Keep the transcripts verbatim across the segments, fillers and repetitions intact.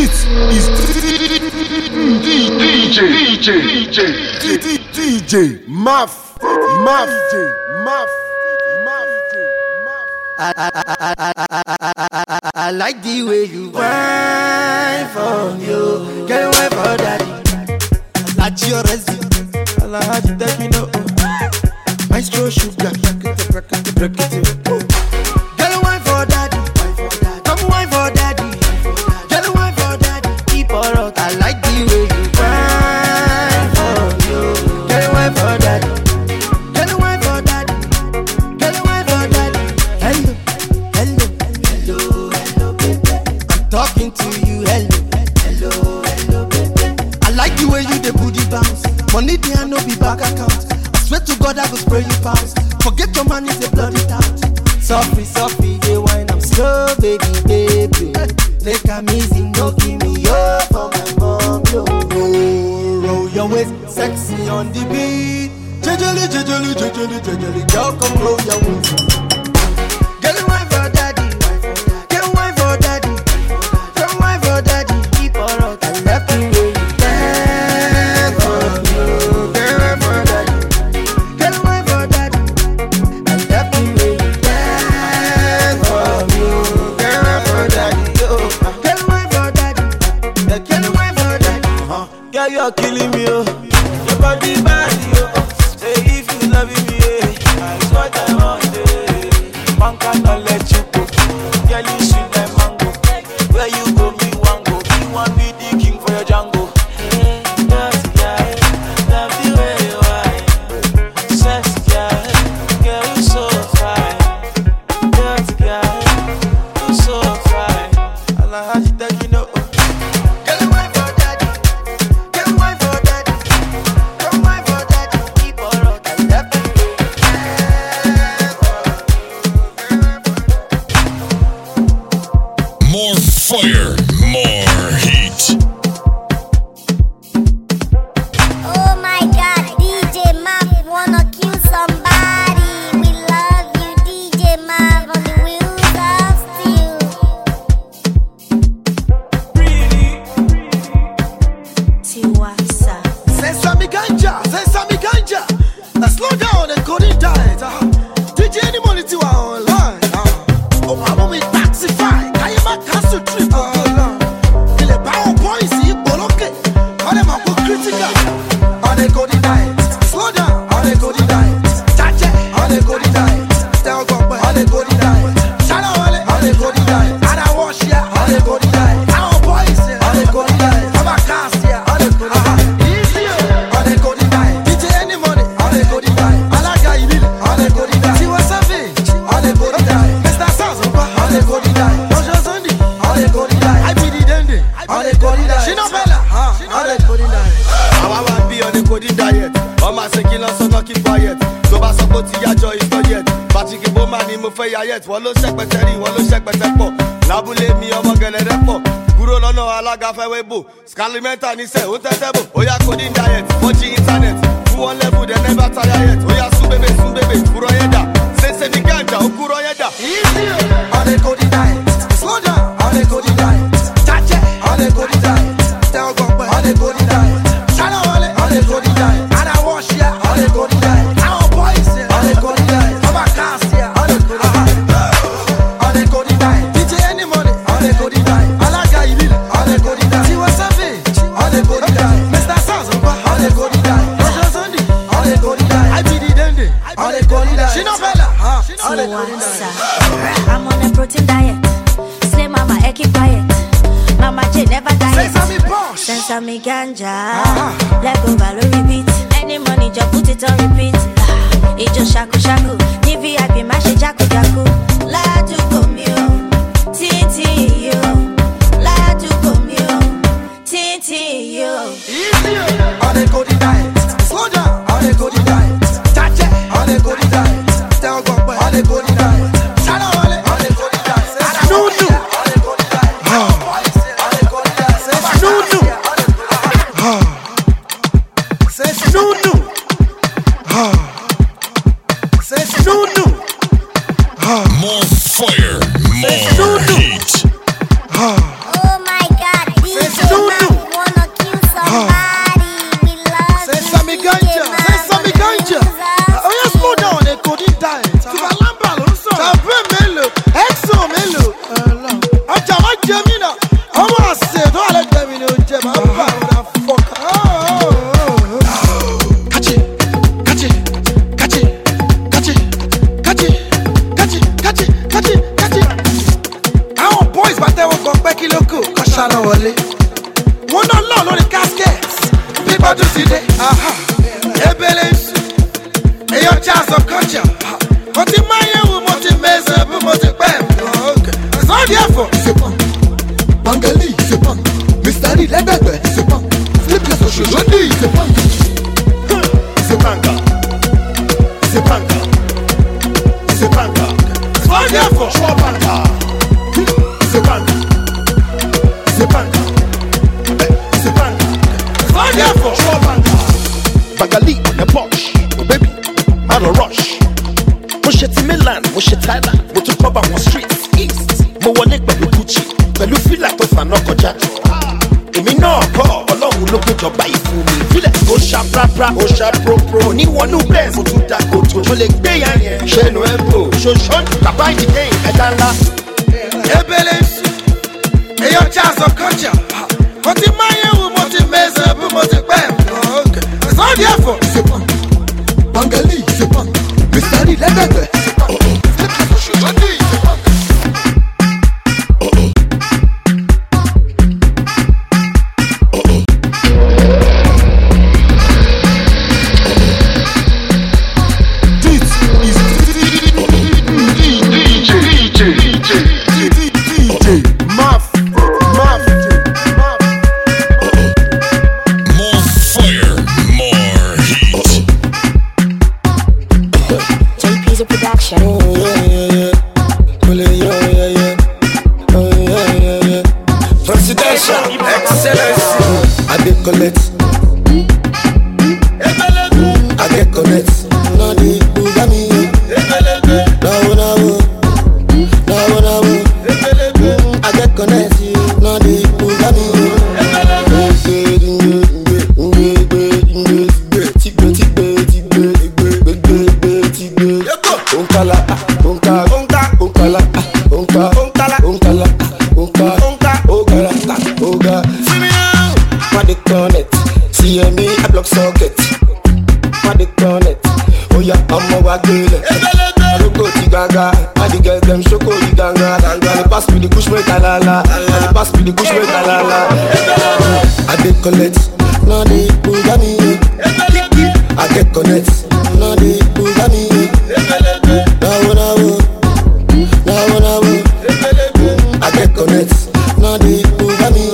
This is D J D J D J D J Muff Muff Muff I, I, I, I, I, I, I, I like the way you whine for you. Get away for daddy. I like your resume. I like how you take me no. Maestro sugar. Break it, break it. Get away for daddy. Come wine for daddy. Get away for daddy. Keep her out. I like the way you whine for you. Get away for daddy. Get away for daddy. Get away for daddy. Hello, hello, hello, hello, baby. I'm talking to you, hello, hello, hello, baby. I like the way you the booty bounce. Money there no be bank account. I swear to God I go spray you pounds. Forget your man is a bloody tout. Softly, softly, they wine I'm slow, baby, baby. Take a easy, no give me up for my mom, yo. Roll, roll your waist, sexy on the beat. Jejeli, jejeli, jejeli, jejeli, girl come roll your waist. Get a wine for daddy, get a wine for daddy, get a wine for daddy. Keep her out and left the way you dance for you. Get a wine for daddy, get a wine for daddy, and left the way you dance for you. Get a wine for daddy, yo. Get a wine for daddy, get a wine for daddy. Girl, you're killing me, yo. Your body bad, yo. Say if you love me, yeah, it's what I want, yeah. Man cannot let you go. Girl, you sweet like mango. Where you go, me want go. Me want be the king for your Django. Hey, dirty guy, love the way you are. Sexy guy, girl, you so fine. Dirty guy, you so fine. I like how you take it up. Get away for daddy, get away for daddy, get away for daddy. Keep her out and left me. More fire, more heat. Oh my God, D J Mav wanna kill somebody. We love you, D J Mav on the wheels of steel. Tiwasa. Sesame ganja, sesame ganja. Now slow down and go in diet. Uh. D J any money to our online. Uh. Oh, I'm on me taxify. Can you make castle trip? Uh, Feel a power points, you boloke. All them are go critical. On a go in diet. Slow down, on a go in diet. Chache, on a go in diet. Tell go on a go in diet. Shadow on a go in diet. And I wash ya, on a go in diet. Our boys, on a go in diet. I'm a cast here, on a go in diet. On a go in diet. D J any money, on a go in diet. I like how you feel, on a go in diet. See what's up, on a go in diet. Mister Saz, on a go in diet. Bonjour Sunday, on a go in diet. I be the dende, on a go in diet. She no bella, on a go in diet. I want be on a coding diet. All my second so not keep quiet. So I support your joy is not yet. Patrick Bowman in Mufaya yet. One low secretary, one low secretary. Nabule me over Galerepo. Guru no no alaga fewebo. Scalimenta ni say Utetebo. Oya coding diet. Watching internet. Who one level they never tire yet. Oya subebe subebe. Kuroyeda. Sense the ganja. Ukuroyeda. Easy on a coding diet. Slow down on a coding diet. Chache on a coding diet. Tell go on a coding diet. Shadow on a coding diet. And I wash ya on a coding diet. Our boys on a coding diet. I'm a cast here on a coding diet. On a coding diet. D J any money on a coding diet. I like how you feel on a coding diet. See what's up, on a coding diet. Mister Saz on a coding diet. Bonjour Sunday on a coding diet. I be the dende on a coding diet. She no bella, on a coding diet. I'm on a protein diet. Slay mama, I keep quiet. Mama J never diet. Sesame Bosch. Sesame ganja. Let go value repeat. Any money just put it on repeat. Ah, it just shaku shaku. Ni V I P mash jaku jaku. La tu komio, titi yo. La tu komio, titi yo. Easy on a coding diet. Slow down on a coding diet. Chache on a coding diet. Tell go on a coding diet. Shadow on a coding diet. Nudu on a coding diet. Boys on a coding diet. Nudu. Says Nudu. Says Nudu. More fire, more heat. Oh my God, D culture. What in my year, what in mess, what in bam. It's not there for. C'est pas Bangali, c'est pas Mystery, les bébés, c'est pas Flip les sociaux, je dis, c'est pas C'est Banka. C'est Banka. C'est Banka. It's not there for. Choix Banka. C'est Banka. C'est Banka. C'est Banka. It's not there for. Choix Banka. Bangali on the Porsche. Oh baby, out of rush. Mo ṣe ti Milan, mo ṣe Thailand, mo tún cover one street east. Mo wọlé pẹ̀lú Gucci, pẹ̀lú fìlà tó fànà kọjá. Èmi náà kọ́ Ọlọ́run ló péjọba ìfún mi. Fílẹ̀ ó ṣá prapra, ó ṣá propro. Oníwọ̀nú bẹ́ẹ̀ mo tún da kòtò. Mo lè gbé yan yẹn. Ṣẹ́nu ẹ̀bùn, ṣoṣo bàbá ìdílé ẹ̀dá ńlá. Ebele nsu, eyo jazz of culture. What in my year, what in mess, what in bam. It's not there for. C'est pas Bangali, c'est pas Mystery, les bébés, c'est pas Flip les sociaux, je dis, c'est pas Collect, no dey Bugami. I get connect, no dey Bugami. Now now, now now, I get connect, no dey Bugami.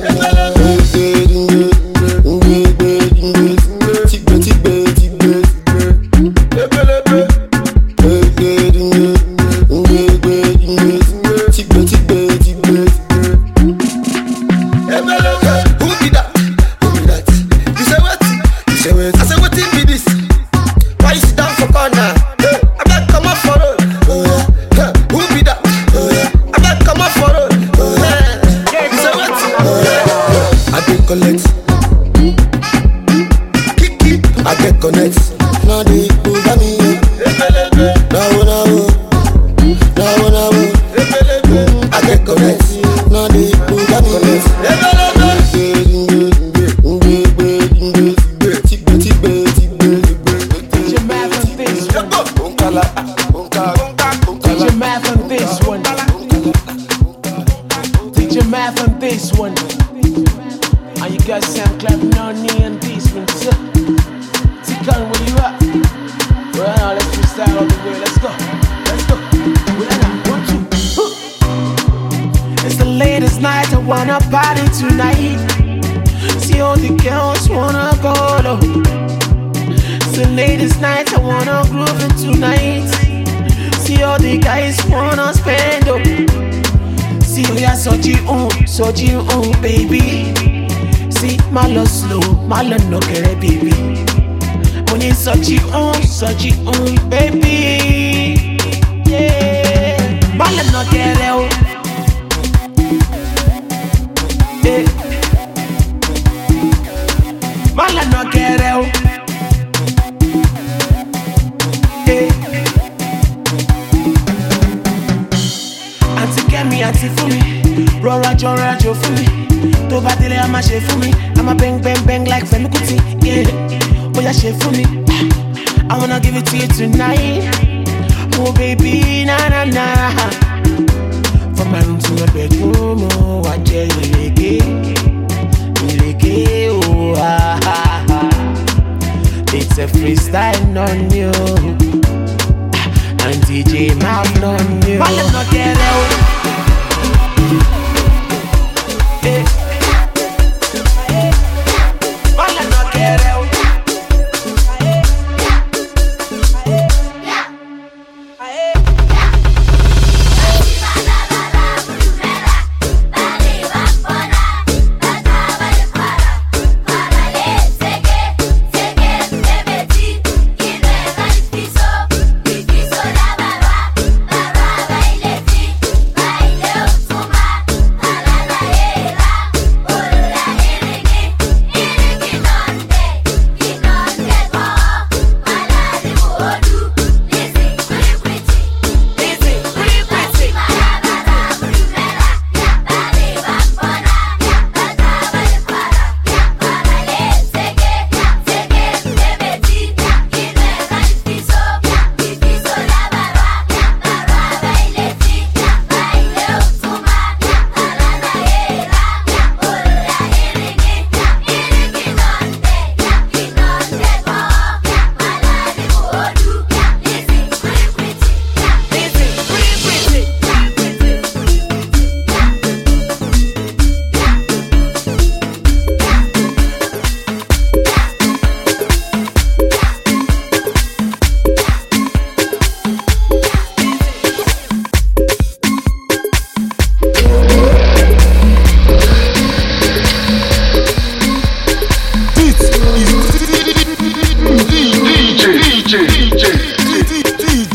Soji, oh baby. See, my love slow, my love no care, baby. When you Soji, oh, Soji, oh baby. Yeah, my love no care, oh. Yeah, my love no care, oh. Yeah, auntie get me, auntie for me. Rora jora jo for me. To battle a mash for me. I'm a bang bang bang like Femi Kuti. Yeah, oh yeah, shit for me. I wanna give it to you tonight. Oh baby, na na na. From my room to my bedroom, oh I tell you leke, leke, oh ah ah ah. It's a freestyle on you.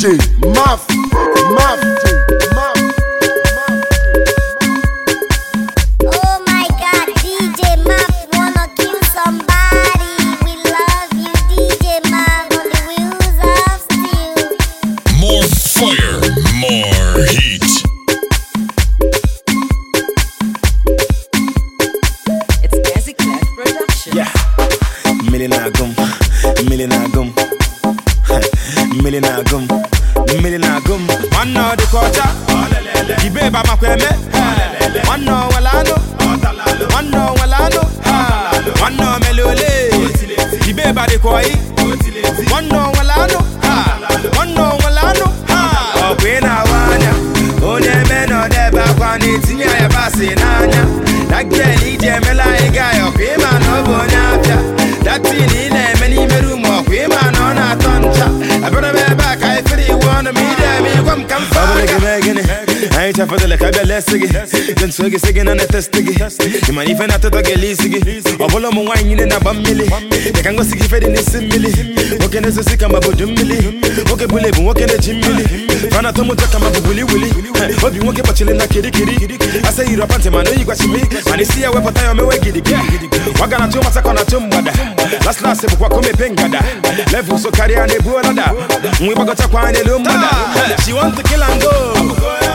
J Maf, Maf, Maf. Oh my God, D J Maf wanna kill somebody. We love you, D J Maf, on the wheels of steel. More fire, more heat. It's Gazi Clef Production. Yeah, Millenagum, Millenagum, Millenagum, Millenagum. One no the quarter, the baby makweme. One no walano, one no walano, one no melole. The baby the koi, one no walano, one no walano. Oh, we na wanya, oh ne me no de ba kwani tinya ya basi nanya. That girl he jemela guy, oh we man no bonya. That thing in a many merumo, we man on a toncha. I better be back, I feel you want me there, me come come forward. I ain't for the like I be less again. Then so get again on a test again. You might even have to talk a lease again. Or follow my wine in a bamili. They can go see if it in a simile. Okay, there's a sick I'm about Jimmy. Okay, bully, walk in a Jimmy. Fana Tomo Taka Mabuli Willy. Hope you won't get much in a kitty kitty. I say you're a pantomime, I know you got to me. And you see a weapon time, I'm away giddy. What gonna do my on a tumbada? Last last, if what come a pengada. Level so carry on a buolada. We got a quine a lumada. She wants to kill and go.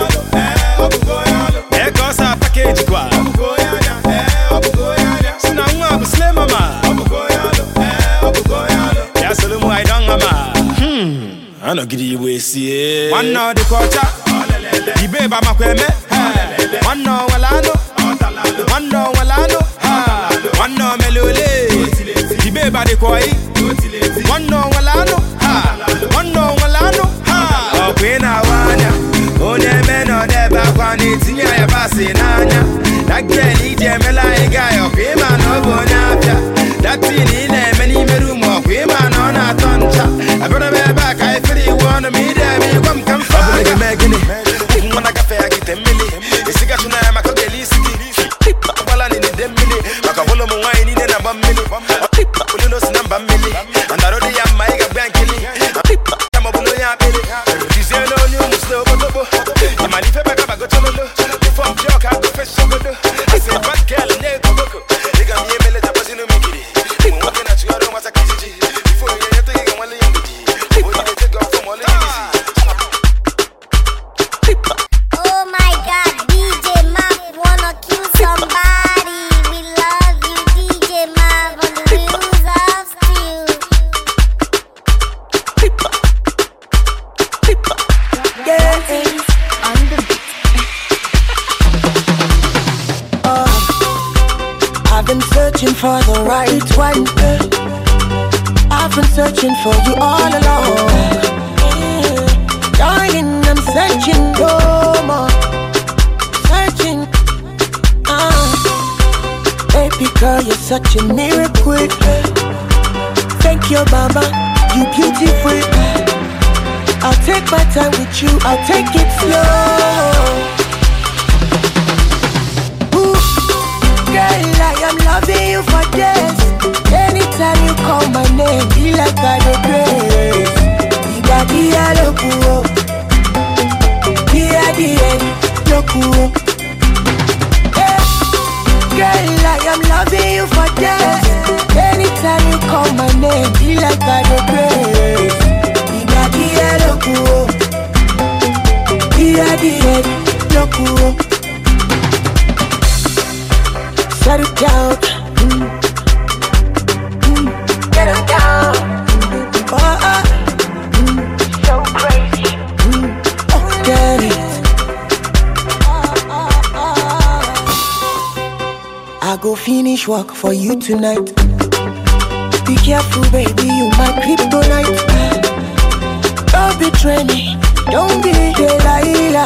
Eh, cause a package qua. So now I'm a slim mama. Yeah, so I don't ama. Hmm, I don't get you way see. One no the quarter. The baby makweme. One no walano. One no walano. One no melole. The baby the koi. One no walano. One no walano. Oh, queen I wanya. Oh, ne me no de ba kwani tinya ya basi nanya. That girl he jemela guy, oh we man no bonya pia. That thing in a many merumo, we man on a toncha. I better be back, I feel you want me there, me come come forward. I'm making it. When I cafe I get a milli. It's a got to know I'm a cookie city. Well, I need a milli. I can follow my wine in a bum milli. Put in us number milli. And I already am my bank killing. I'm a bulloya billy. You say no new slow, but I'm a leaf back up. I go to the before I'm joke. I go fresh so good. I say, bad girl, they go look. They got me a milli. I was in a mickey. I'm walking at you. I don't want to kiss you. Before you get to get one of you. What did they take off from all of you? Oh my God, D J Maf wanna kill somebody. We love you, D J Maf, on the wheels of steel. Yeah, on the beat. Oh, I've been searching for the right one. I've been searching for you all along. Darling, I'm searching no more. Searching. Uh, baby girl, you're such a miracle. Thank you, mama. You beautiful. I'll take my time with you. I'll take it slow. Ooh, girl, I am loving you for this. Anytime you call my name, be like I do grace. Dia loco, dia dia loco. Girl, I am loving you for this. Anytime you call my name, be like I do grace. Dia dia loco, dia dia loco. Settle down, mm. Mm. Get it down. Oh, oh. I go finish work for you tonight. Be careful, baby, you my kryptonite. Don't betray me, don't be Delilah.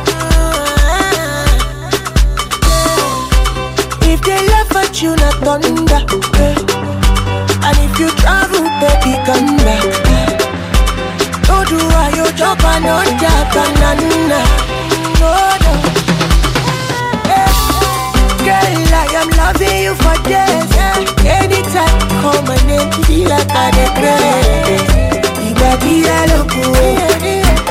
If they laugh at you, not thunder. And if you travel, baby, come back. Don't do why you jump and not that banana. No, no. Girl, I am loving you for this. Anytime you call my name, feel like I regret. Iba dia loco,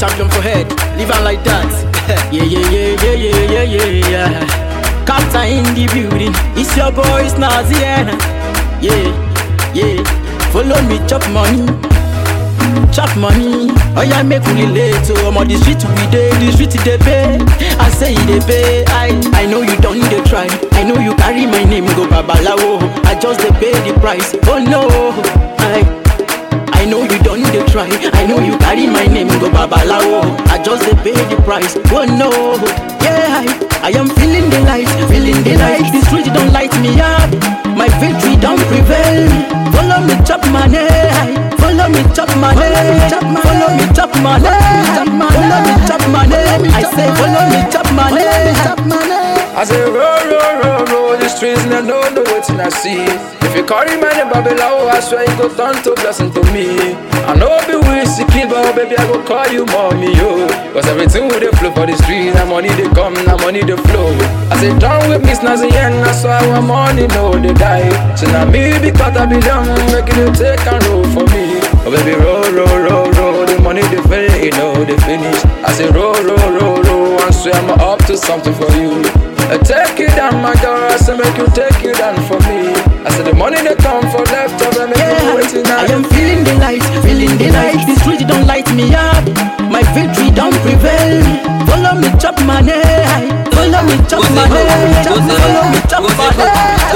champion for head. Leave on like that. yeah, yeah, yeah, yeah, yeah, yeah, yeah. Captain in the building. It's your boy, it's Nazi. Yeah, yeah. Follow me, chop money. Chop money. Oh yeah, make me late. So I'm on the street we day, the street they pay. I say they pay. I I know you don't need to try. I know you carry my name, go babalawo. I just they pay the price. Oh no, I I know you don't need to try. I know you carry my name, go babalawo. I just they pay the price. Oh no, yeah, I, I am feeling the light, feeling the light. The street don't light me up. My victory don't prevail. Follow me, chop money. Follow me, chop money. Follow me, chop money. Follow me, chop money. I say, follow me, chop money. I say, roll, roll, roll, roll the streets and I don't know what I see. If you carry my name, Babylon, I swear you go turn to blessing to me. I know I'll be with you, kid, but baby, I go call you mommy, yo. Cause everything with the flow for the streets, that money they come, that money they flow. I say, down with me, snazzy, and I saw our money, no, they die. So now me, because I be done, making you take and roll for me. Oh baby, roll, roll, roll, roll, the money they finish, you know, they finish. I say, roll, roll, roll, roll, I swear I'm up to something for you. I take it down, my girl, I say make you take it down for me. I said the money they come for left over, make yeah, you waiting. I am feeling the light, feeling the light. The street don't light me up. My victory don't prevail. Follow me, chop money. Follow me, chop money. Follow me, chop money.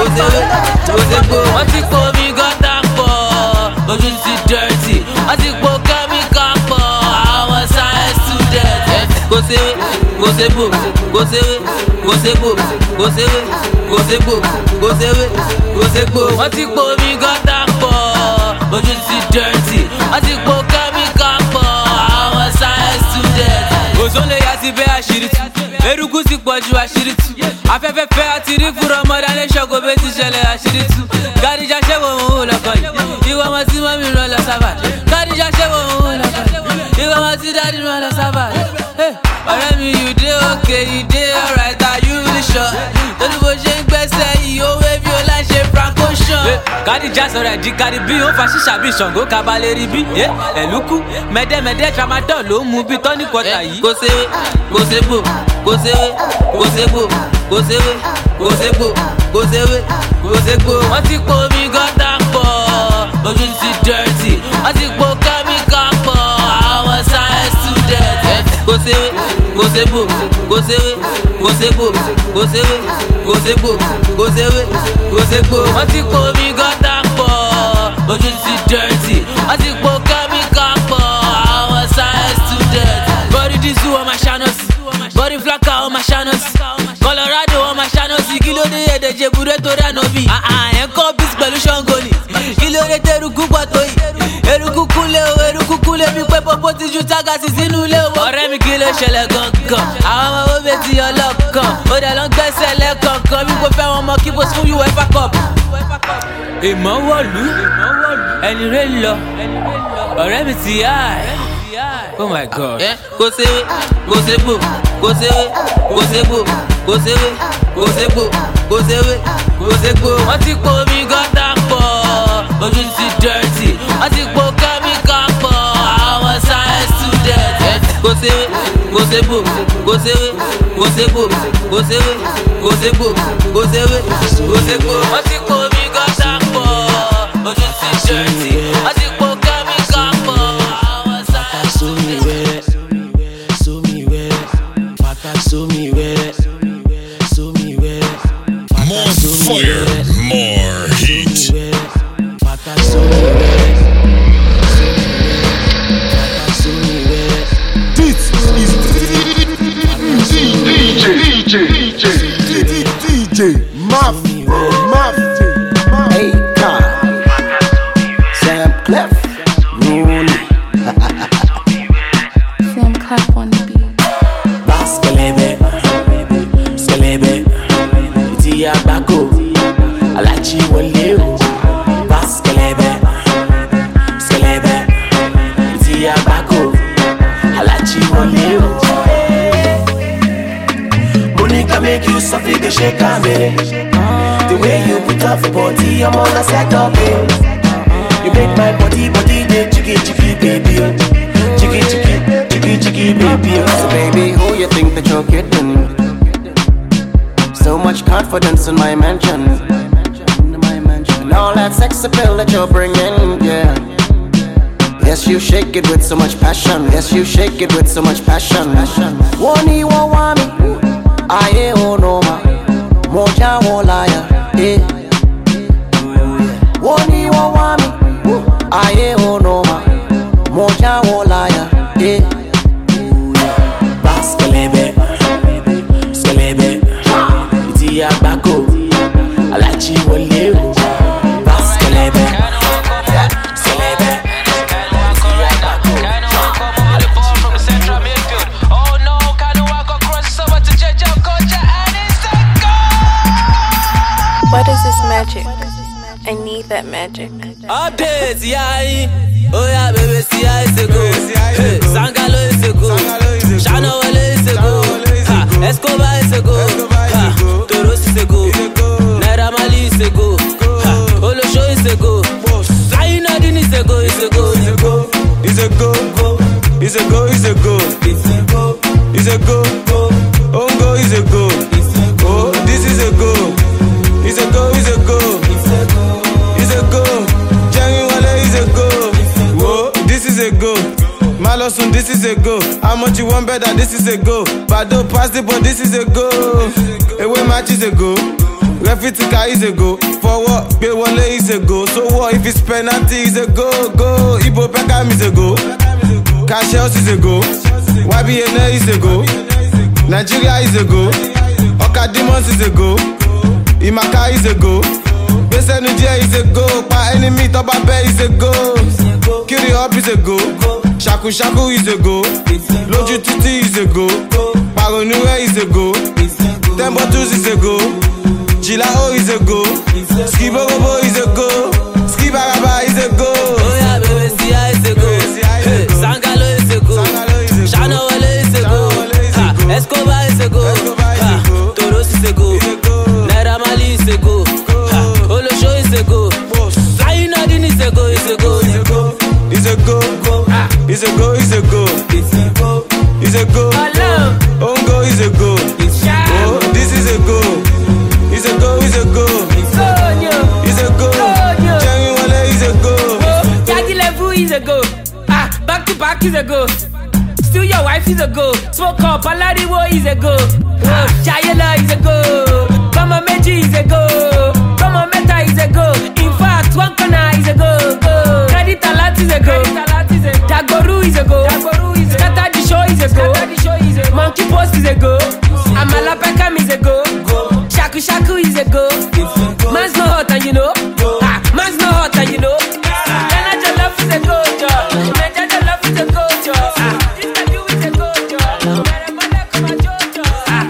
What's it for me, got that for? But you see dirty. What's it for, come me, come for? I'm a science student. Go say it, go say boom, go say it. Go say go, go say it, go say go, go say it, go say go. Wọ́n ti po mi gọ́tà pọ̀, ojú ti dirty. Wọ́n ti po kẹ́míkà pọ̀, àwọn science students. Òṣòlè yà ti bẹ́ àṣírí tú, eruku ti pọ̀ ju àṣírí tú. Afẹ́fẹ́ fẹ́ àti rí fúnra ọmọdé alẹ́ ṣọ́kò bẹ́ẹ̀ ti ṣẹlẹ̀ àṣírí tú. Gàdíjà ṣẹ́wọ̀ òun lọ́kọ̀ yìí, ìwọ ọmọ tí mọ́mí rán lọ sábà. Gàdíjà ṣẹ́wọ̀ òun lọ́kọ̀ yìí, ìwọ ọmọ tí dádì rán lọ sábà. Ọ̀rẹ́ mi, you dey okay, you dey alright, are you really sure? Lórí bó ṣe ń gbẹ́sẹ̀ yìí, ó wé bí ó láì ṣe franco ṣan. Kádìjà sọ̀rọ̀ ẹ̀dí kárí bí ó fa ṣíṣà bí Ṣàngó kabalẹ̀ rí bí. Ẹ̀lúkú mẹ́dẹ́mẹ́dẹ́ tramadol ló ń mu bí tọ́ní kọta yìí. Kò séwé, kò ségbò, kò séwé, kò ségbò, kò séwé, kò ségbò, kò séwé, kò ségbò. Wọ́n ti po omi gọ́tà pọ̀, ojú ti dirty. Wọ́n ti po kẹ́míkà pọ̀, àwọn science students. Kò séwé, kò ségbò, kò séwé, kò ségbò, kò séwé, kò ségbò, kò séwé, kò ségbò. Wọ́n ti po omi gọ́tà pọ̀, ojú ti dirty. Wọ́n ti po kẹ́míkà pọ̀, àwọn science students. Body disu ọmọ ṣáná-sí, body flaka ọmọ ṣáná-sí, Colorado ọmọ ṣáná-sí. Kí ló dé èdè jebure torí ànábì? Ẹ̀ ń kọ́ bísí pẹ̀lú ṣọ́ngọ ni. Kí ló dé tẹ́rùkú pọ̀ tó yìí? Eruku kúlẹ̀ o, eruku kúlẹ̀ bí pé pọ́pọ́ ti ju tágàsì sínú ilé o. Ọ̀rẹ́ mi kí ló ṣẹlẹ̀ gangan? Àwọn ọmọ owó bẹ́ẹ̀ ti ọlọ́kan. Ó dẹ̀ lọ ń gbẹ́sẹ̀ lẹ́kọ̀ọ̀kan bí kò fẹ́ wọn mọ kí bó fún UEFA Cup. Ìmọ̀ wọ̀lú, ẹni rẹ̀ lọ, ọ̀rẹ́ mi ti yá ẹ̀. Oh my God. Kò séwé, kò ségbò, kò séwé, kò ségbò, kò séwé, kò ségbò, kò séwé, kò ségbò. Wọ́n ti po omi gọ́tà pọ̀, ojú ti dirty. Wọ́n ti po kẹ́míkà pọ̀, àwọn science students. Kò séwé, kò ségbò, kò séwé, kò ségbò, kò séwé, kò ségbò, kò séwé, kò ségbò. Wọ́n ti po omi gọ́tà pọ̀, ojú ti dirty. Wọ́n ti po kẹ́míkà pọ̀, àwọn science students. More fire, more heat. This is D J, D J, D J, D J, Maf, Maf, Hey, car. Sam Clef, Rooney. Sam Clef on the beat. Baskelebe, Skelebe, Tia Bako, Alachi Waleo. Baskelebe, Skelebe, Tia Bako, Alachi Waleo. Monica make you suffer, the shake me. The way you put up your body, I'm on a set up. You make my body, body, the chicky, chicky, baby. Chicky, chicky, chicky, chicky. baby. So baby, who you think that you're kidding? So much confidence in my mansion, and all that sex appeal that you're bringing, yeah. Yes, you shake it with so much passion. Yes, you shake it with so much passion. Woni wa wami, aye o no ma, moja wo liar, eh. Woni wa wami, aye o no ma, moja wo liar, eh. Baskelebe, skelebe, iti abako, alachi wole. Baskelebe, skelebe. What is this magic? I need that magic. Updates, yeah. Oh yeah, baby, see I is a go. Hey, Sangalo is a go. Shana Wale is a go. Ha, Escobar is a go. Ha, Toros is a go. Naira Mali is a go. Ha, Olosho is a go. Zaina Din is a go. Is a go. Is a go. Is a go. Is a go. Is a go. Is a go. Ongo is a go. Oh, this is a go. Is a go. Is a go. Is a go. Jangi Wale is a go. Whoa, this is a go. Malosun, this is a go. How much you want better? This is a go. Bado pass the but this is a go. Away match is a go. Refitika is a go. For what? Bewale is a go. So what if it's penalty is a go? Go. Ibo Pekam is a go. Cash House is a go. Y B N A is a go. Nigeria is a go. Oka Demons is a go. Imaka is a go. Bese Nigeria is a go. Pa enemy Toba Bay is a go. Kiri Up is a go. Shaku Shaku is a go. Loju Titi is a go. Paronure is a go. Tembo Tools is a go. Chilao is a go. Skibogobo is a go. Skibaraba is a go. Oh yeah, baby, Sia is a go. Hey, Sangalo is a go. Shana Wale is a go. Ha, Escobar is a go. Ha, Toros is a go. Naira Mali is a go. Ha, Olosho is a go. Zaina Din is a go. Is a go. Is a go. Is a go. Is a go. Is a go. Is a go. Ongo is a go. Oh, this is a go. Is a go. Is a go. Is a go. Jangi Wale is a go. Yagi Levu is a go. Ah, back to back is a go. Still your wife is a go. Smoke up, Alariwo is a go. Oh, Jayela is a go. Kama Meji is a go. Kama Meta is a go. In fact, one corner is a go. Go. Credit Alat is a go. Dagoru is a go. Scatter the show is a go. Monkey Post is a go. Amala Pekam is a go. Shaku Shaku is a go. Man's not hot and you know. Ah, man's not hot and you know. Ghana Jollof is a go, job. Nigeria Jollof is a go, job. This can do is a go, job. Meremole come a jojo. Ah,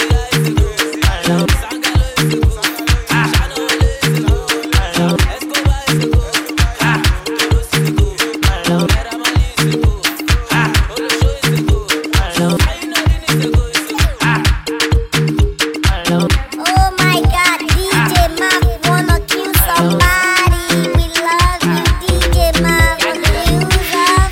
Sangalo is a go. Ah, Shana Wale is a go. Escobar is a go. Ah, Toros is a go. Naira Mali is a go. Ah, Olosho is a go. Zaina Din is a go. Ah. Oh my God, D J Mav wanna kill somebody. We love you, D J Mav. You love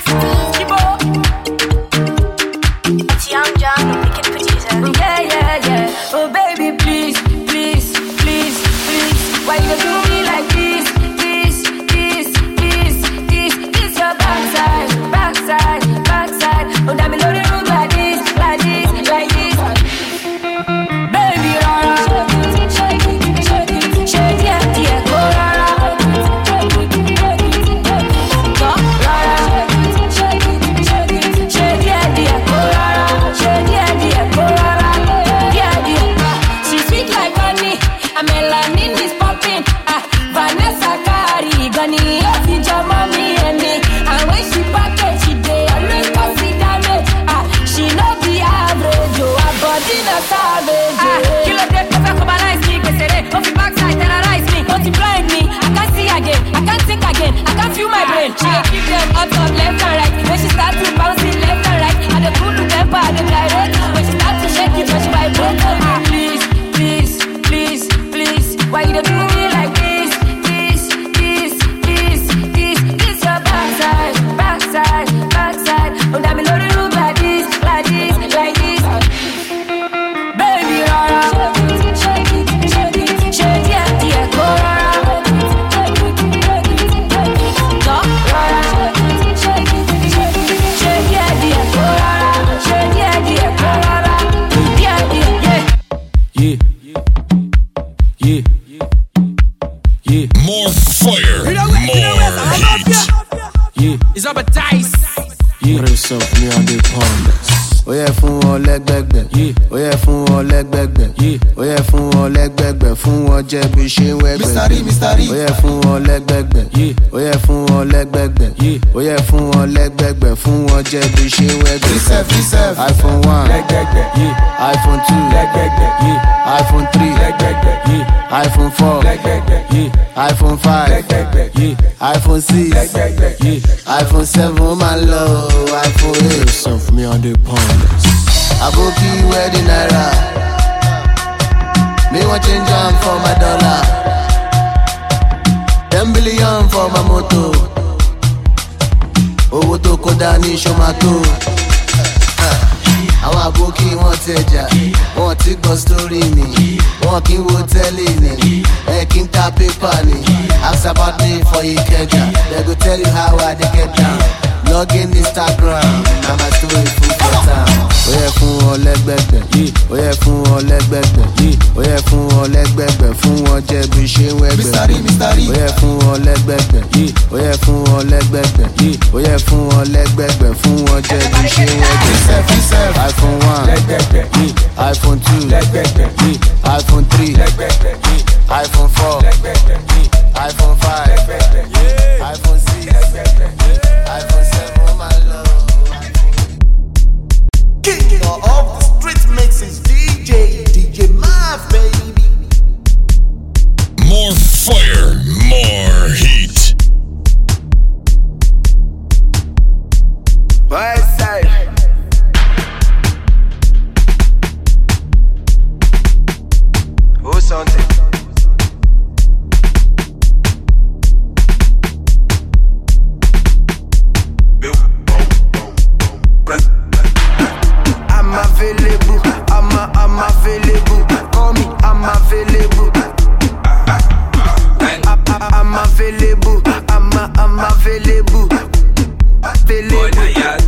Steve. It's Young John, the wicked producer. Yeah, yeah, yeah. Oh baby, please, please, please, please. Why you do me like this, this, this, this, this, this your backside, backside, backside. Oh, damn, me loaded room like this, like this, like this. Baby, rara, shake it, shake it, shake it, shake it, yeah, go rara, shake it, shake it, shake it, go rara, shake it, shake it, shake it, yeah, go rara, shake it, yeah, go rara, yeah, yeah. She's sweet like honey, I'm melanin is popping. Ah, Vanessa Kari, Gani, if you jam on me and me, and when she package, she dey always consider me. Ah, she no be average, oh, her body na savage. Ah, kilo de cover cobalize me, kesere, off the backside terrorize me, don't you blind me? I can't see again, I can't think again, I can't feel my brain. She dey keep them up, up, left and right. When she start to bounce it left and right, and the cool to temper, I dey direct. When she start to shake it, when she vibrate, ah, please, please, please, please, why you dey do me like this, this, this, this, this, this your backside, backside, backside. Oh, damn, me loaded room like this, It's up a dice. Yeah. Raise up me on the pond. Oh yeah, fún wọn lẹ́gbẹ̀gbẹ̀. Oh yeah, fún wọn lẹ́gbẹ̀gbẹ̀. Oh yeah, fún wọn lẹ́gbẹ̀gbẹ̀. Fún wọn jẹ́ bí ṣe wẹ́gbẹ̀. Mistari, Mistari. Oh yeah, fún wọn lẹ́gbẹ̀gbẹ̀. Oh yeah, fún wọn lẹ́gbẹ̀gbẹ̀. Oh yeah, fún wọn lẹ́gbẹ̀gbẹ̀. Fún wọn jẹ́ bí ṣe wẹ́gbẹ̀. Reserve, reserve. iPhone one, lẹ́gbẹ̀gbẹ̀. iPhone two, lẹ́gbẹ̀gbẹ̀. iPhone three, lẹ́gbẹ̀gbẹ̀. iPhone four, lẹ́gbẹ̀gbẹ̀. iPhone five, lẹ́gbẹ̀gbẹ̀. iPhone six, lẹ́gbẹ̀gbẹ̀. iPhone seven, my love, iPhone eight. Yourself me on the pond. Aboki wedding naira. Me want change am for my dollar. Ten billion for my moto. Owó tó kó dání ṣomato. Àwọn àbókí wọn tẹjà, wọn ti gbọ́ sórí mi, wọn kì í wo tẹ́lẹ̀ ni, ẹ kì í ta pépà ni. Ask about me for Ikeja, they go tell you how I dey get down. Log in Instagram, na my story full for town. Ó yẹ fún wọn lẹ́gbẹ̀gbẹ̀, ó yẹ fún wọn lẹ́gbẹ̀gbẹ̀, ó yẹ fún wọn lẹ́gbẹ̀gbẹ̀, fún wọn jẹ́ bí ṣe wẹ́gbẹ̀. Mistari, Mistari. Ó yẹ fún wọn lẹ́gbẹ̀gbẹ̀, ó yẹ fún wọn lẹ́gbẹ̀gbẹ̀, ó yẹ fún wọn lẹ́gbẹ̀gbẹ̀, fún wọn jẹ́ bí ṣe wẹ́gbẹ̀. Reserve, reserve. iPhone one, lẹ́gbẹ̀gbẹ̀. iPhone two, lẹ́gbẹ̀gbẹ̀. iPhone three, lẹ́gbẹ̀gbẹ̀. iPhone four, lẹ́gbẹ̀gbẹ̀. iPhone five, lẹ́gbẹ̀gbẹ̀. iPhone six, lẹ́gbẹ̀gbẹ̀. iPhone seven, my love. King of the street mixes, D J, D J Mav, baby. More fire, more heat. West side. Who something? I'm available. I'm a, I'm available. Call me. I'm available. I, I, I'm available. I'm a, I'm available. Available.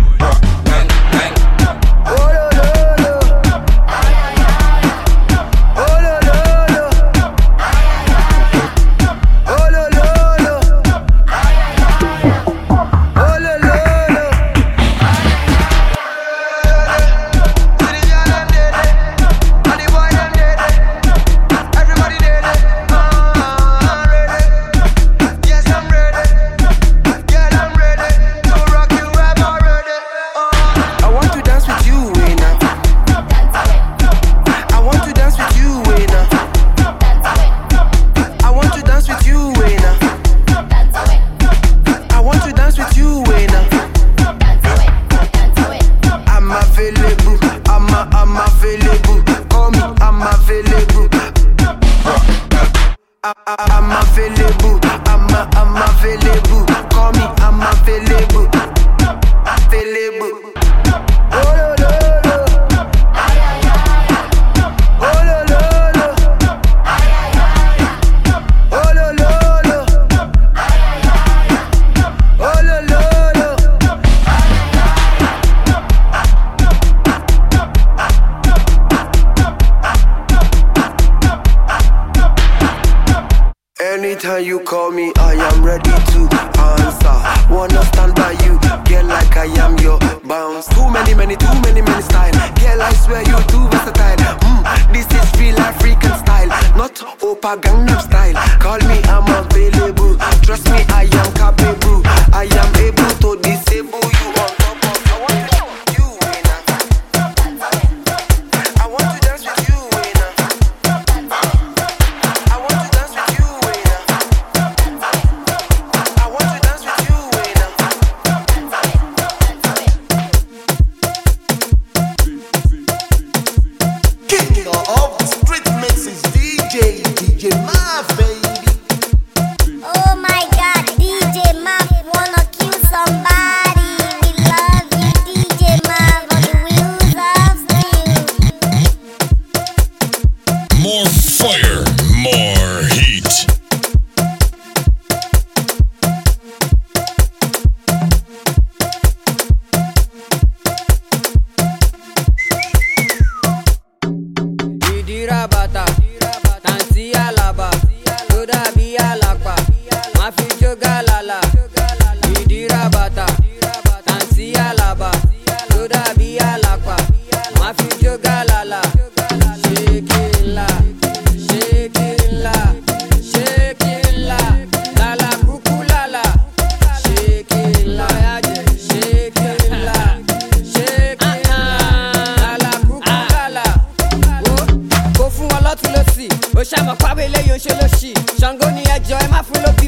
I'm available. I'm a, I'm available. Call me. I'm available. Available. Oh lo lo lo. Oh lo lo lo. Oh lo lo lo. Oh lo lo lo. Anytime you call me, I am ready to answer. Wanna stand by you, girl, like I am your bounce. Too many, many, too many, many style. Girl, I swear you too versatile. Mm, this is real African style, not Opa Gangnam style. Call me, I'm available. Trust me, I am capable. I am able to disable you on top of. I want to dance with you, winner. I want to dance with you, winner. I want to dance with you, winner. I want to dance with you, winner. King of the street mixes, D J, D J Mav, baby. Oh my God,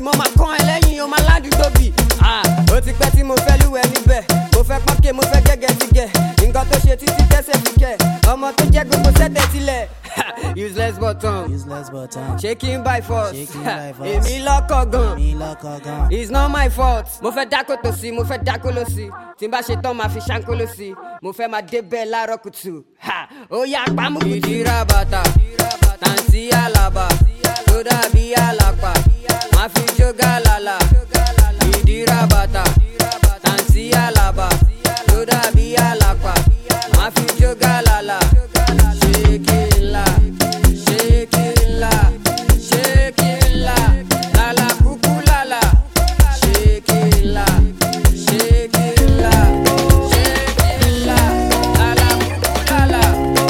mo máa kán ẹ lẹ́yìn o máa ládùúgbò bì. Ó ti pẹ́ tí mo fẹ́ lúwẹ̀ níbẹ̀, mo fẹ́ pọ́nkẹ́ mo fẹ́ gẹ́gẹ́ ti gẹ̀, nǹkan tó ṣe títí tẹ́sẹ̀ fi kẹ̀, ọmọ tó jẹ́ gbogbo sẹ́tẹ̀ sílẹ̀. Useless button, useless button, shaking by force, èmi lọ́kọ̀ gan, it's not my fault. Mo fẹ́ dákó tó sí, mo fẹ́ dákó ló sí, tí n bá ṣe tán máa fi ṣáńkó ló sí, mo fẹ́ máa débẹ̀ láàárọ̀ kùtù. Ó yá pamọ́ kùtù. Ìdíra bàtà, tàǹtí àlàbà, tó dàbí àlàpà, máa fi jógà lálà. Ìdíra bàtà, tàǹtí àlàbà, tó dàbí àlàpà, máa fi jógà lálà. Shake it la, shake it la, shake it la, la la kuku la la. Shake it la, shake it la, shake it la, la la kuku la la.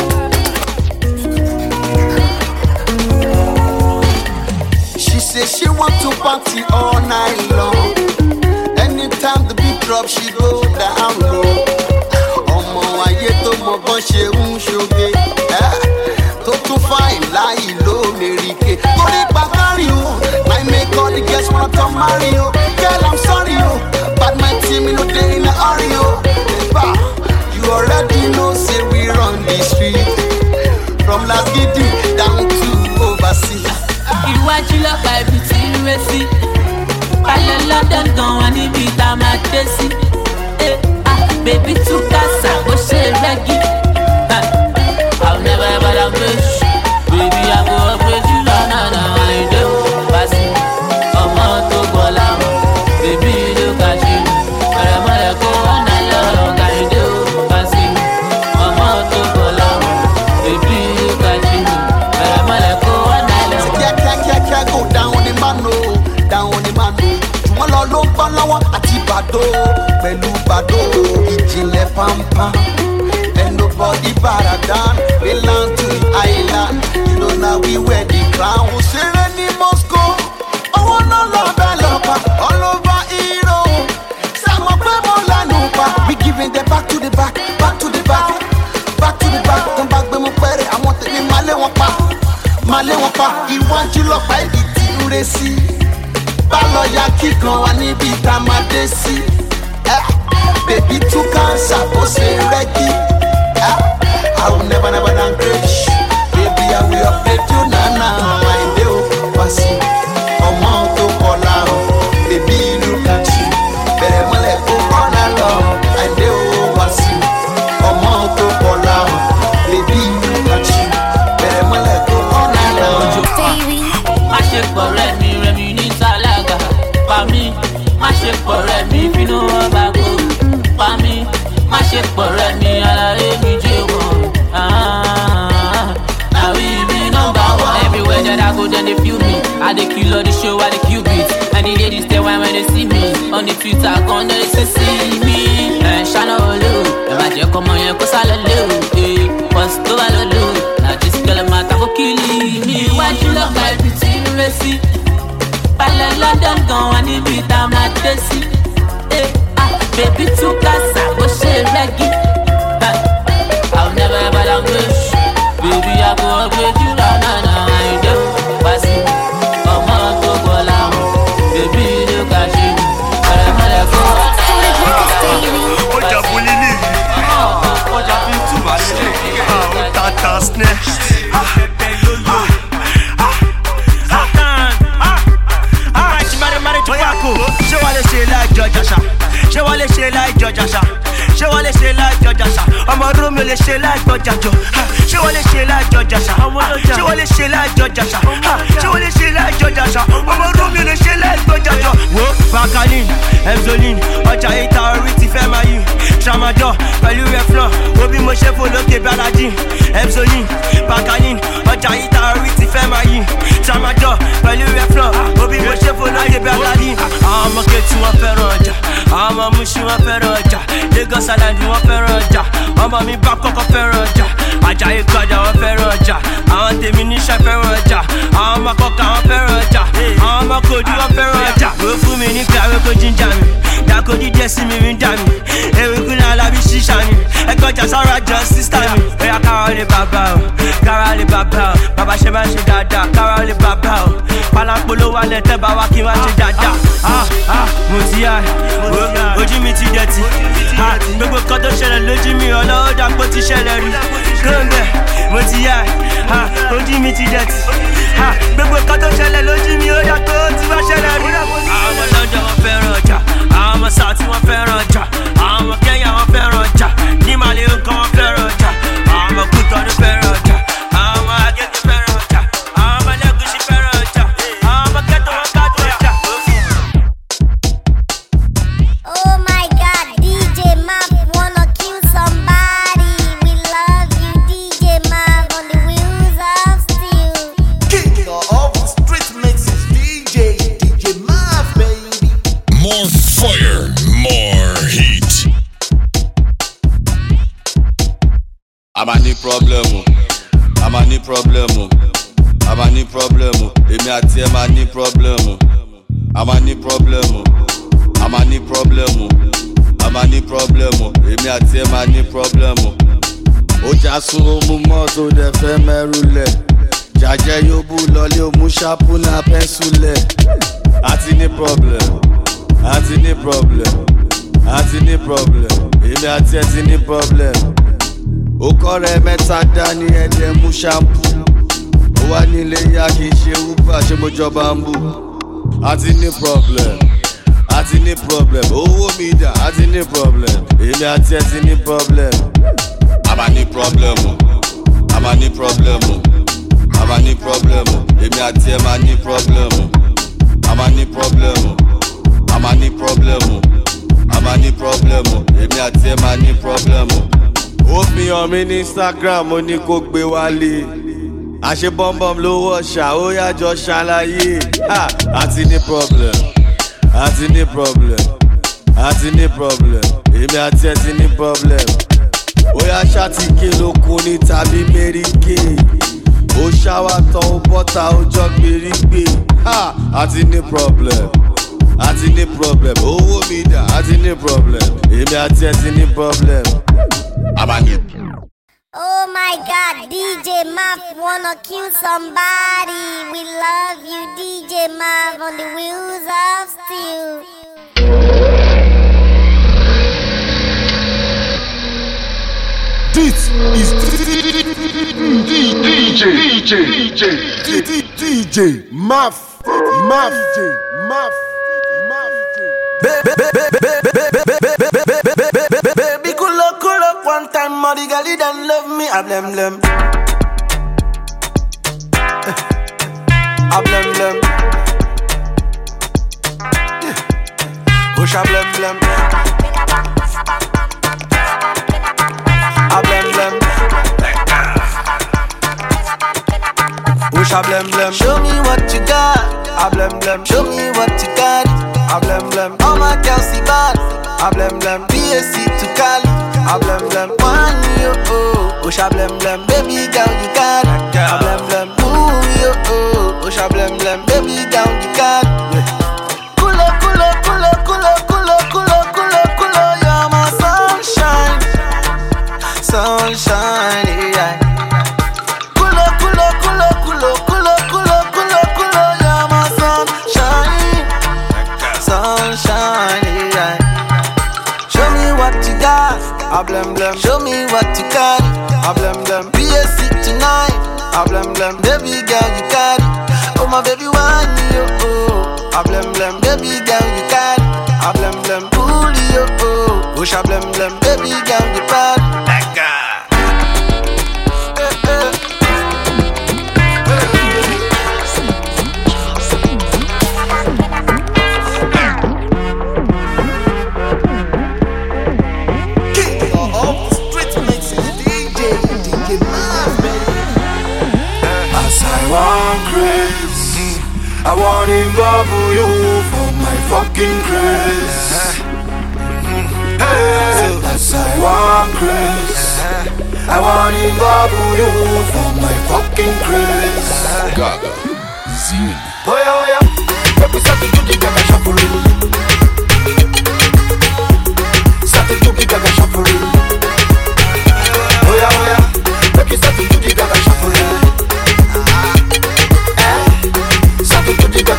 She say she want to party all night long. Anytime the beat drop, she go down low. Ọmọ ayé tó mọ bọ́n ṣe ń ṣoge, tó tún fáìn láì lómèrìkè. Torí pàkárí o, I make all the girls wanna turn Mario. Girl, I'm sorry o, but my team no dey in a hurry o. Eba, you already know say we run the street. From Las Gidi down to overseas. Iwájú lọ́pàá ibi tí ń ré sí. Palẹ̀ London gan wà níbi tá a máa dé sí. Baby tún kásá bó ṣe rẹ́gí. I'll never ever down wish. Baby I go upgrade you lọ́nà náà àìdè ò bá sí. Ọmọ tó gbọ́ láwọn. Baby ló kà ṣe lù. Bẹ̀rẹ̀ mọ́lẹ̀ kó wọ́n náà lọ́rọ̀ àìdè ò bá sí. Ọmọ tó gbọ́ láwọn. Baby ló kà ṣe lù. Bẹ̀rẹ̀ mọ́lẹ̀ kó wọ́n náà lọ́rọ̀. Kíákíákíá go down ní mano, down ní mano. Jùmọ̀ lọ ló ń gbọ́ lọ́wọ́ àti bàdó. Pẹ̀lú bàdó ìjìnlẹ̀ pampan. And nobody better than belong to the island. You know now we wear the crown. Òṣèré ní Moscow, owó náà lọ bẹ́ẹ̀ lọ́pàá. All over Europe, sàmọ̀ pé mo lẹ́nu pa. We giving them back to the back, back to the back, back to the back. Tó ń bá gbé mu pẹ́rẹ́, àwọn tèmi máa lé wọn pa, máa lé wọn pa. Iwájú lọ́pàá ibi tí ń re sí. Bá lọ ya kíkan wa níbi tá a máa dé sí. Baby tún kánsà bó ṣe rẹ́gí. I will never, never downgrade. Baby, I will update you, nana. I do, wasi. Ọmọ tó kọlá o, baby, look at you. Bẹ̀rẹ̀ mọ́lẹ̀ kó kọ́nà lọ. I do, wasi. Ọmọ tó kọlá o, baby, look at you. Bẹ̀rẹ̀ mọ́lẹ̀ kó kọ́nà lọ. Má ṣe pọ̀ rẹ̀ mi, rẹ̀ mi ní tálákà. Pa mí, má ṣe pọ̀ rẹ̀ mi, bínú wọn bá kó. Pa mí, má ṣe pọ̀ rẹ̀ mi, aláré mi jẹ́ wọ́n. Now we be number one. Everywhere that I go, then they feel me. I dey kill all the show, I dey kill beats. And the ladies stay when they see me. On the Twitter, come they say see me. Eh, Shana Olu, never just come on here, cause I love you. Eh, cause to I love you. Now this girl I'm out, I go kill me. Why you look like pretty messy? Pala London gone, and the beat I'm not desi. Eh, ah, baby too casa, but she reggae. I'll never ever languish. Baby, I go upgrade you, na na na. I do, wasi. Ọmọ tó gbọ́ láwọn. Baby, look at you. Bẹ̀rẹ̀ mọ́lẹ̀ kó. Ọjà bulili. Ọjà fi túbà sílẹ̀. Ó tata snẹ́. Bẹ́ẹ̀ ló lò. Satan. Máìtì márùn-márùn tó wà kó. Ṣé wàá lè ṣe láì jọjà ṣá? Ṣé wàá lè ṣe láì jọjà ṣá? Ṣé wọ́n lè ṣe láìjọjà ṣá? Ọmọ Rómi lè ṣe láìgbọ́jà jọ. Ṣé wọ́n lè ṣe láìjọjà ṣá? Ṣé wọ́n lè ṣe láìjọjà ṣá? Ṣé wọ́n lè ṣe láìjọjà ṣá? Ọmọ Rómi lè ṣe láìgbọ́jà jọ. Wo Bakaline, Emzoline, ọjà ìta orí ti fẹ́ máa yí. Tramadol pẹ̀lú Reflon, wo bí mo ṣe fò lókè Balaji. Emzoline, Bakaline, ọjà ìta orí ti fẹ́ máa yí. Tramadol pẹ̀lú Reflon, wo bí mo ṣe fò lókè Balaji. Àwọn ọmọ kẹ́tù wọn fẹ́ràn ọjà, àwọn ọmọ Muṣin wọn fẹ́ràn ọjà. Lagos Island wọn fẹ́ràn ọjà, ọmọ mi bá kọ́kọ́ fẹ́ràn ọjà. Àjàyè Gbajà wọn fẹ́ràn ọjà, àwọn tèmi níṣẹ́ fẹ́ràn ọjà. Àwọn ọmọ kọ́kọ́ wọn fẹ́ràn ọjà, àwọn ọmọ Kogi wọn fẹ́ràn ọjà. Wò fún mi ní kàwé kó jíjà mi, dàkó dídé sí mi rí dà mí. Ewé kúnlẹ̀ alábí ṣíṣà mi, ẹgbọ́jà sára jọ sísá mi. Bóyá kára lè bàbá o, kára lè bàbá o, bàbá ṣe máa ń ṣe dáadáa, kára lè bàbá o. Pálá máa polówó alẹ́ tẹ́ bá wa kí wá ṣe dáadáa. Ah ah mo ti yá ojú mi ti dẹ̀tì. Gbogbo kan tó ṣẹlẹ̀ lójú mi ọlọ́wọ́ dàpọ̀ ti ṣẹlẹ̀ rí. Gbọ̀ngbẹ̀ mo ti yá ojú mi ti dẹ̀tì. Gbogbo kan tó ṣẹlẹ̀ lójú mi ó dàpọ̀ ti wá ṣẹlẹ̀ rí. Àwọn ọmọ London wọn fẹ́ràn ọjà, àwọn ọmọ South wọn fẹ́ràn ọjà, àwọn ọmọ Kenya wọn fẹ́ràn ọjà, ní Mali nǹkan wọn fẹ́ràn ọjà, àwọn ọmọ Kútọ́nù fẹ́ràn ọjà, àwọn ọmọ Agége fẹ́ràn ọjà, àwọn ọmọ Lẹ́gùṣì fẹ́ràn ọjà, àwọn ọmọ Kẹ́tọ́ wọn gbádùn ọjà. Oh my God, D J Mav wanna kill somebody. We love you, D J Mav on the wheels of steel. King of the street mixes, D J, D J Mav, baby. More fire, more heat. I'm a need problem. I'm a need problem. I'm a need problem. Emi ati em a need problem. I'm a need problem. I'm a need problem. I'm a need problem. Emi ati em a need problem. Oja sun mu moto de fe merule. Jaje yobu lole o mu shapu na pensule. Ati ni problem. Ati ni problem. Ati ni problem. Emi ati ati ni problem. Okore mẹ́ta dání ẹ̀dẹ̀ mú ṣampú. Ó wá nílé yá kìí ṣe uber ṣe mo jọba ń bú. A ti ní problem, a ti ní problem. Owó mi dà, a ti ní problem. Èmi àti ẹ ti ní problem. A máa ní problem, a máa ní problem. A máa ní problem, èmi àti ẹ máa ní problem. A máa ní problem, a máa ní problem. A máa ní problem, èmi àti ẹ máa ní problem. Ó fi hàn mí ní Instagram, ó ní kó gbé wálé. Àṣé bọ́m̀bọ́m ló wọ̀ ṣá, ó yájọ ṣàlàyé. Àti ní problem, àti ní problem, àti ní problem. Èmi àti ẹ ti ní problem. Ó yá ṣàtìké lókun ní tàbí méríkè. Ó ṣáwá tán ó bọ́ta ó jọ gbèrígbè. Àti ní problem, àti ní problem. Owó mi dà, àti ní problem. Èmi àti ẹ ti ní problem. Oh my God, D J Mav wanna kill somebody. We love you, D J Mav on the wheels of steel. This is D J D J D J Mav Mav Mav Baby, cool up, cool up one time, Muddy Gally don't love me, I blem blem. I blem blem. Push a blem blem. I blem blem. Push a blem blem. Show me what you got. I blem blem. Show me what you got. I blem blem. All my girls see bad. I blem blem. P S C to Cali. I blem blem. One yo oh. Push a blem blem. Baby girl you got it. I blem blem. Ooh yo oh. Push a blem blem. Baby girl you got it. Kulo kulo kulo kulo kulo kulo kulo kulo. You're my sunshine. Sunshine yeah. Kulo kulo kulo kulo kulo kulo kulo kulo. You're my sunshine. Sunshine yeah. Show me what you got. I blem blem. Show me what you got. I blem blem. P S C tonight. I blem blem. Baby girl you got it. Oh my baby want you oh. I blem blem. Baby girl you got it. I blem blem. Pull you oh. Push a blem blem. Baby girl you bad. That guy. I want to bubble you for my fucking grace. Hey, as I want grace, I want to bubble you for my fucking grace. Gaga, Zin. Oh yeah, oh yeah. Make we start to do the Gaga shuffle. Start to do the Gaga shuffle. Oh yeah, oh yeah. Make we start to do the Gaga shuffle. Start to do the Gaga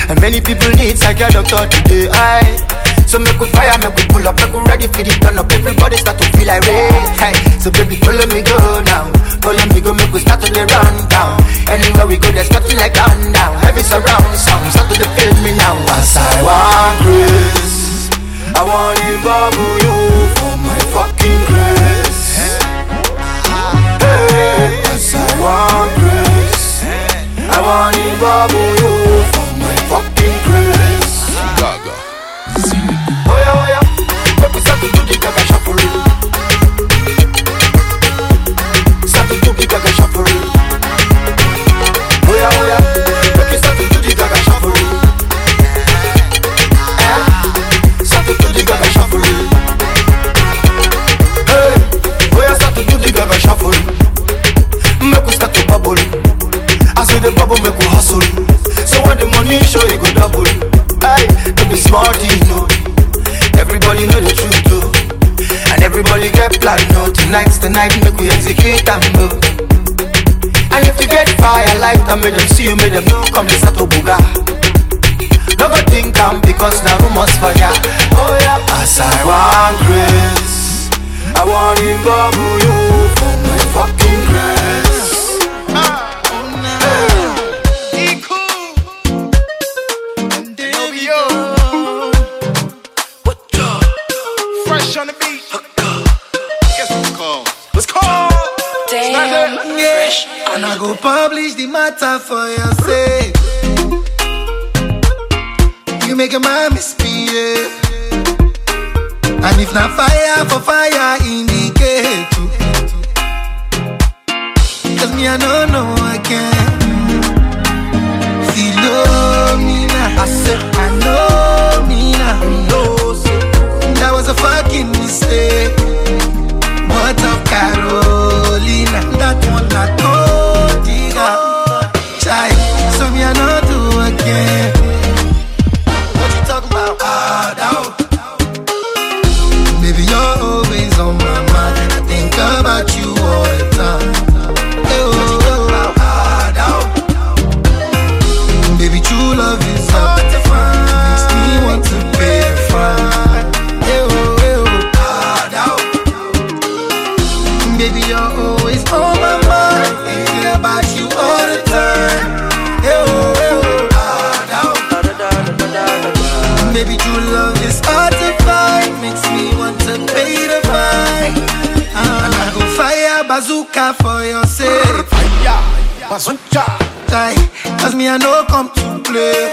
And many people need psychiatric doctor today. Aye. So make we fire, make we pull up, make we ready for the turn up. Everybody start to feel like rain. Hey, so baby, follow me go now. Follow me go, make we start to the run down. Anywhere we go, there's nothing like down down. Heavy surround sound, start to the feel me now. As I want grace, I want to bubble you for my fucking grace. Hey, as I want grace, I want to bubble you for my fucking grace. Gaga. Oh yeah, oh yeah, make we start to do the Gaga shuffle. Start to do the Gaga shuffle. Oh yeah, oh yeah, make we start to do the Gaga shuffle. Eh? Start to do the Gaga shuffle. Hey, oh yeah, start to do the Gaga shuffle. Make we start to bubble. As we the bubble, make we hustle. So when the money show, it go double. Hey, don't be smart, you know. Everybody know the truth too. And everybody get plan, no. Tonight's the night, make we execute and move. And if you get fire like that, make them see you, make them know. Come to Sato Buga. Never think I'm because now rumors for ya. Oh yeah, as I want grace, I want to bubble you for my fucking grace. Ah. On the beat. Guess what's called? What's called? Damn, fresh. And I go publish the matter for your sake. You make a man misbehave. And if not fire for fire, indicate. Cause me I don't know I can. Philomena, I said I know me now. That was a fucking mistake. What of Carolina? That one not gold digger. Chai, so me I not do again. What you talk about? Ah, down. Baby, you're always on my mind. I think about you all the time. Oh, oh, oh, ah, down. Baby, true love is hard to find. Makes me want to pay a fine. Baby, you're always on my mind. Thinking about you all the time. Hey, oh, hey, oh. Baby, true love is hard to find. Makes me want to pay the fine. uh, And I go fire bazooka for your sake. Fire bazooka. Cause me I know come to play.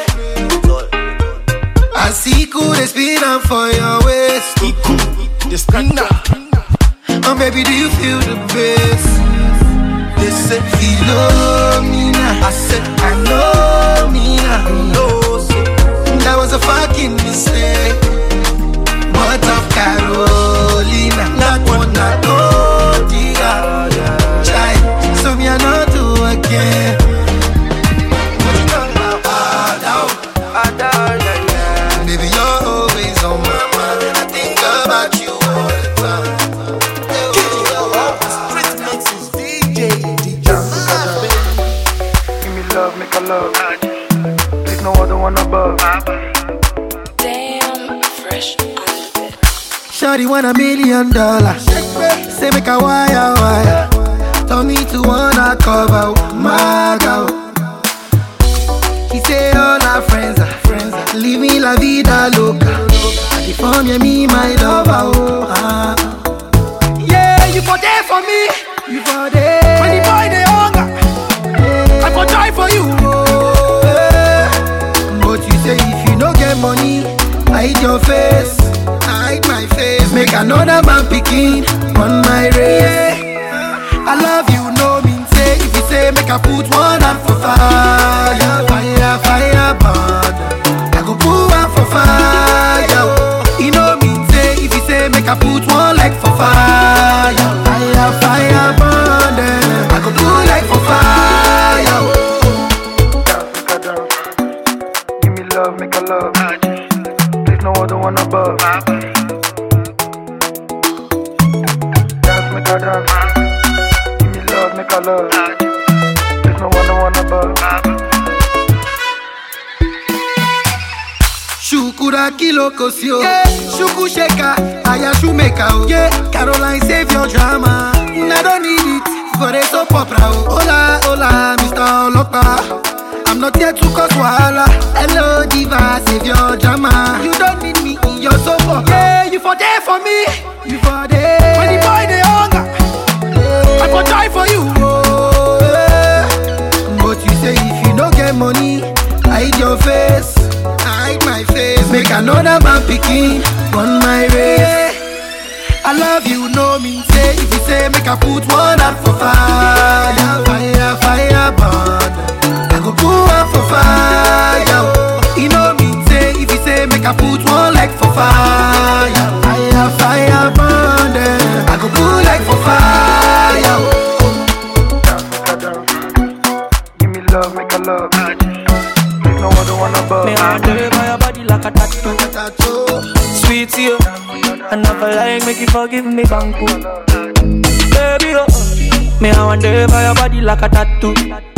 I see cool, they spin up for your waist. The spinner. Oh baby, do you feel the bass? They said Philomena. I said I know me now. No, that was a fucking mistake. What of Carolina? That one not gold digger. Chai, so me I not do again. What you talking about? Ah, down, ah, down, yeah, yeah. Baby, you're always on my mind. I think about you all the time. Make a love, there's no other one above. Damn, fresh. Shawty want a million dollars. Say make a wire wire. Tell me to wanna cover my girl. She say all our friends are friends. Living la vida loca. California, me my lover. Oh, ah. Yeah, you for there for me. You for there. When the boy they hunger, I for die for you. Oh, yeah. But you say if you no get money, hide your face. Hide my face. Make another man picking on my race. I love you, no mean say. If you say make I put one hand for fire, fire, fire, burn. I go put one for fire. You know mean say. If you say make I put one leg for fire, fire, fire, burn. I go put leg for fire. Give me love, make a love. There's no other one above. Dance, make a dance. Give me love, make a love. There's no other one above. Shura kilo kosio. Yeah, Shuku Sheka, Aya Shumeka. Oh. Yeah, Caroline save your drama. I don't need it for a soap opera. Oh. Hola, hola, Mister Olopa. I'm not here to cause wahala. Hello, diva, save your drama. You don't need me in your soap opera. Yeah, you for there for me. You for there. When the boy they hunger, yeah. I for die for you. Oh, yeah. But you say if you don't get money, I hide your face. I hide my face. Make another man picking on my race. I love you, no mean say. If you say make I put one out for fire, fire, fire, burn. I go put one for fire. You know mean say. If you say make I put one like for fire, fire, fire, burn. I go put like for fire. Give me love, make a love. Make no other one above. Me I deliver your body like a tattoo. Sweet you. I never like make you forgive me, banku. Baby, oh, me I wonder if your body like a tattoo.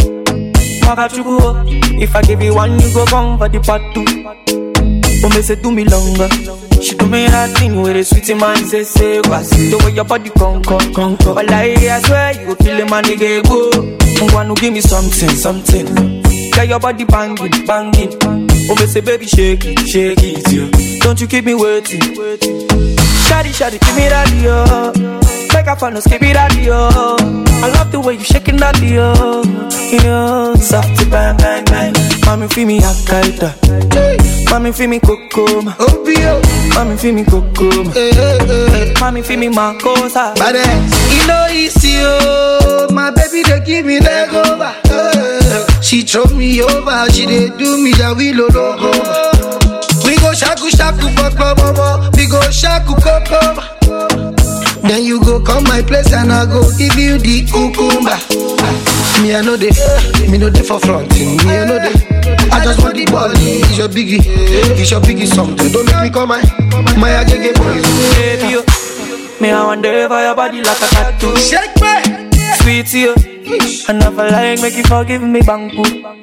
Makachuku, if I give you one, you go come for the part two. Oh, me say do me longer. She do me that thing with a sweetie man say say was the way your body come come come come. But like I swear you go kill him and nigga go. You wanna give me something something. Get your body banging banging. Oh, me say baby shake it shake it yo. Don't you keep me waiting waiting. Shawty, shawty, give me that, yo. Make a fan, no skip it that, yo. I love the way you shaking that, yo. Yo, soft bang, bang, bang. Mommy, feel me Al-Qaeda. Mommy, feel me Kokoma. Mommy, feel me Kokoma. Mommy, feel me Marcosa. You know it's you, my baby, they give me leg over. She throw me over, she they do me that wheel over. We go shaku shaku papa mama, we go shaku papa. Then you go come my place and I go give you the cucumber. Me I know they, me know they for fronting. Me I know they, I just want the body. It's your biggie, it's your biggie something. Don't make me call my, my agege boys. Baby, you, me I wonder if your body like a tattoo. Shake me, sweet you. I never like make you forgive me, banku.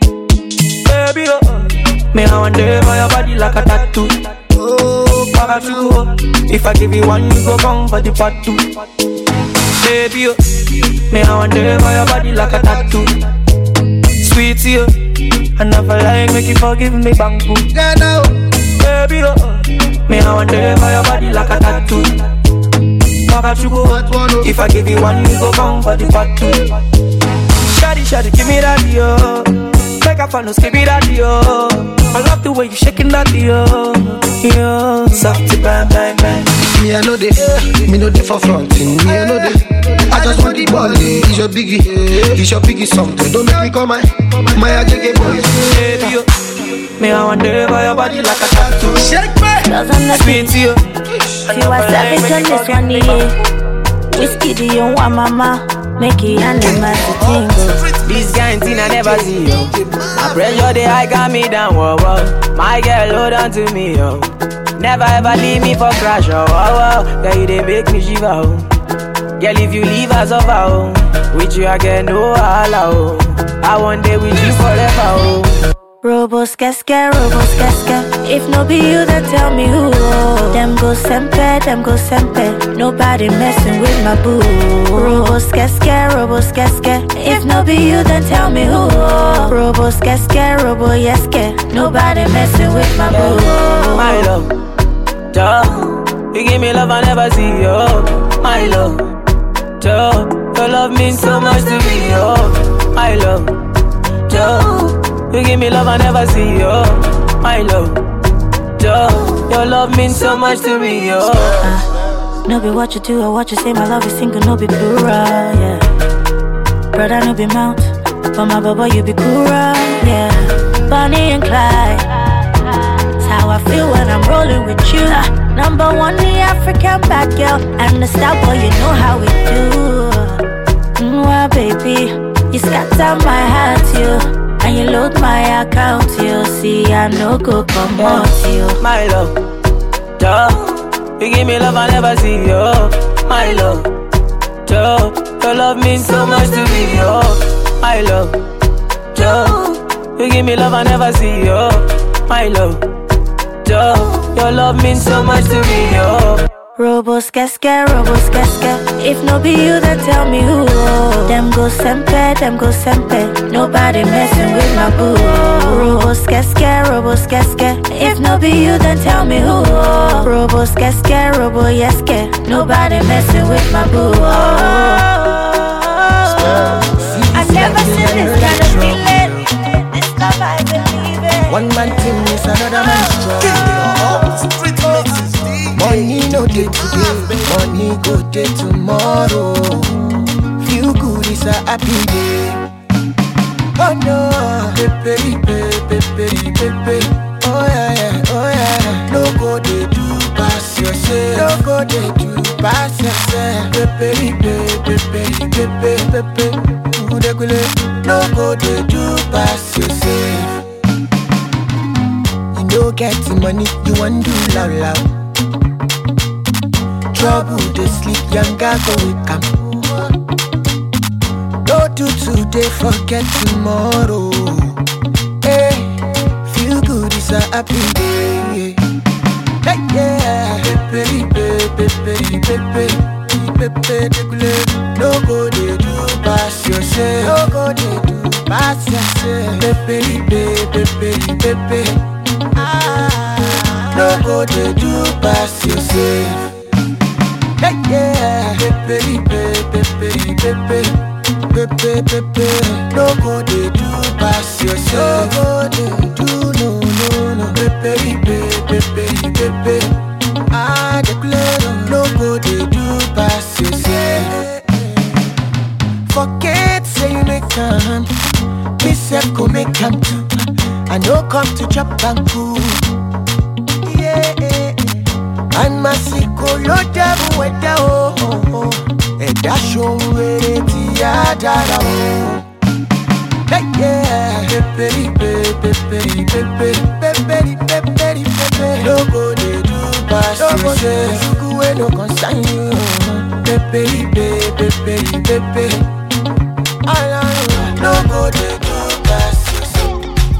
Baby, you. Me I wonder if your body like a tattoo. Oh, Makachuku, if I give you one, you go come for the part two. Baby, you. Me I wonder if your body like a tattoo. Sweet you. I never like make you forgive me, banku. Baby, you. Me I wonder if your body like a tattoo. Makachuku, if I give you one, you go come for the part two. Shawty, shawty, give me that, yo. Make a fan, no skip it that, yo. I love the way you shaking that, yo. Yo, soft bang, bang, bang. Me I know they, me know they for fronting. Me I know they, I just want the body. It's your biggie, it's your biggie something. Don't make me call my, my agege boys. Baby, you, me I wonder if your body like a tattoo. Shake me, sweet you. She was savage on this one, yeah. Whiskey, do you want mama? Make it animal to tingle. This kind thing I never see, yo. My pressure, they high got me down, whoa, whoa. My girl, hold on to me, yo. Never ever leave me for crash, oh, oh, oh. Girl, you they make me shiver, oh. Girl, if you leave us over, oh. With you, I get no holla, oh. I want day with you forever, oh. Robo skeske, robo skeske. If no be you, then tell me who. Them go sempe, them go sempe. Nobody messing with my boo. Robo skeske, robo skeske. If no be you, then tell me who. Robo skeske, robo yeske. Nobody messing with my boo. My love, duh. You give me love I never see, yo. My love, duh. Your love means so much to me, yo. My love, duh. You give me love I never see, yo. My love, duh. Your love means so much to me, yo. uh, No be what you do or what you say. My love is single, no be plural, yeah. Brother, no be mount. But my baba, you be cool, yeah. Bonnie and Clyde. It's how I feel when I'm rolling with you. uh, Number one, the African bad girl. And the star boy, you know how we do. Mwah, baby, you scatter my heart, you. And you load my account, you see I no go come out, you. My love, duh. You give me love I never see, yo. My love, duh. Your love means so much to me, yo. My love, duh. You give me love I never see, yo. My love, Joe, your love means so much to me, yo. Robo skeske, robo skeske. If no be you, then tell me who. Them go sempe, them go sempe. Nobody messing with my boo. Robo skeske, robo skeske. If no be you, then tell me who. Robo skeske, robo yeske. Nobody messing with my boo. I've never seen this kind of feeling. This love I believe in. One man thing is another man's job. Street mixes. Money no day today, money go day tomorrow. Feel good is a happy day. Oh no, pepe, pepe, pepe, pepe. Oh yeah, yeah, oh yeah. No go they do pass yourself. No go they do pass yourself. Pepe, pepe, pepe, pepe, pepe. No go they do pass yourself. You no get the money, you want do loud loud. Trouble, they sleep, younger go wake up. Don't do today, forget tomorrow. Hey, feel good, it's a happy day. Hey, yeah, pepe, pepe, pepe, pepe, pepe. No go they do pass yourself. No go they do pass yourself. Pepe, pepe, pepe, pepe. Ah, no go they do pass yourself. Hey, yeah, pepe, pepe, pepe, pepe, pepe, pepe. No go they do pass yourself. No go they do, no, no, no. Pepe, pepe, pepe, pepe. Ah, declare, no go they do pass yourself. Forget say you make time. Me self go make time too. I no come to chop and cool. Yeah. And my siko lo debu weda o oh, oh. E da show were ti adara o. Hey yeah, pepe pepe pepe pepe pepe pepe pepe. No go they do pass yourself. Sugu we no concern you. Pepe pepe pepe pepe. No go they do pass yourself.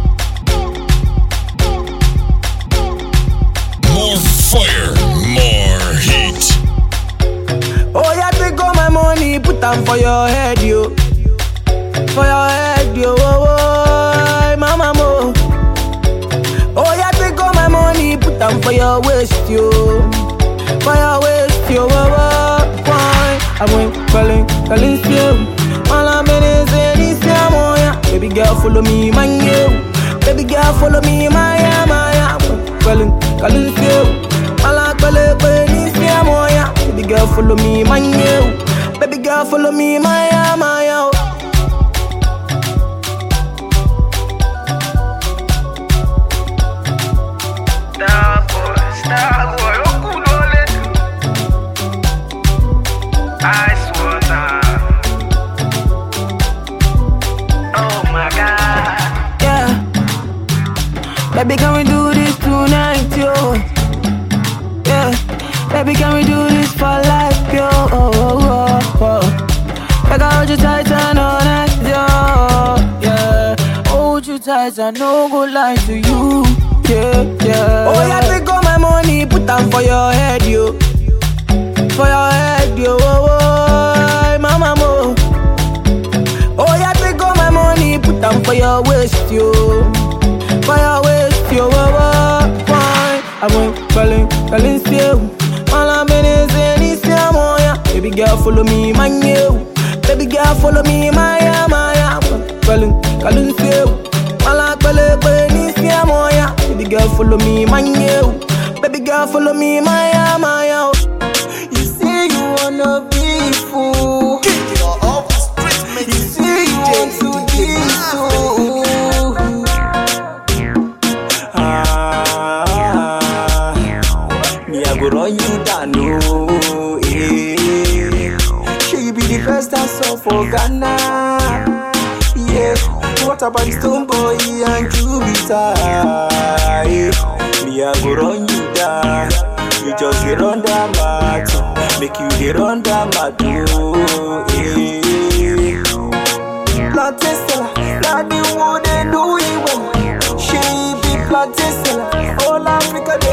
More fire. More heat. Oh, yeah, take all my money, put them for your head, yo. For your head, yo. Oh, oh, mama, mo. Oh, yeah, take all my money, put them for your waist, yo. For your waist, yo. Oh, oh, why? I went calling, calling, you. All I'm in is in this yeah. Baby girl, follow me, man, yo. Baby girl, follow me, my, yeah, my, yeah. Calling, calling, you. Baby girl, follow me, my yo. Baby girl, follow me, my yo, my yo. Star boy, star boy, oh cool ole. Ice water. Oh my God. Yeah. Baby, can we do this tonight, yo? Yeah. Baby, can we do this for life, yo? Oh, oh, oh, oh. Like I hold you tight and all night, yo. Yeah. Hold you tight and no go lie to you. Yeah, yeah. Oh, yeah, take all my money, put them for your head, yo. For your head, yo. Oh, oh, mama, mo. Oh, yeah, take all my money, put them for your waist, yo. For your waist, yo. Oh, oh, fine. I went calling, calling, still. All I'm in is in this yeah. Baby girl, follow me, my yo. Baby girl, follow me, my yeah, my yeah. Calling, calling, still. All I'm calling, calling this yeah. Baby girl, follow me, my yo. Baby girl, follow me, my yeah, my yeah. You say you wanna be fool. You say you want to be so. I go run you down, no, yeah. She be the first I saw for Ghana, yeah. What about Stone Boy and Jupiter, yeah. Me I go run you down, you just get on the mat, make you get on the mat, oh, yeah. Plantain seller, like the one they do it well. She be plantain seller, all Africa.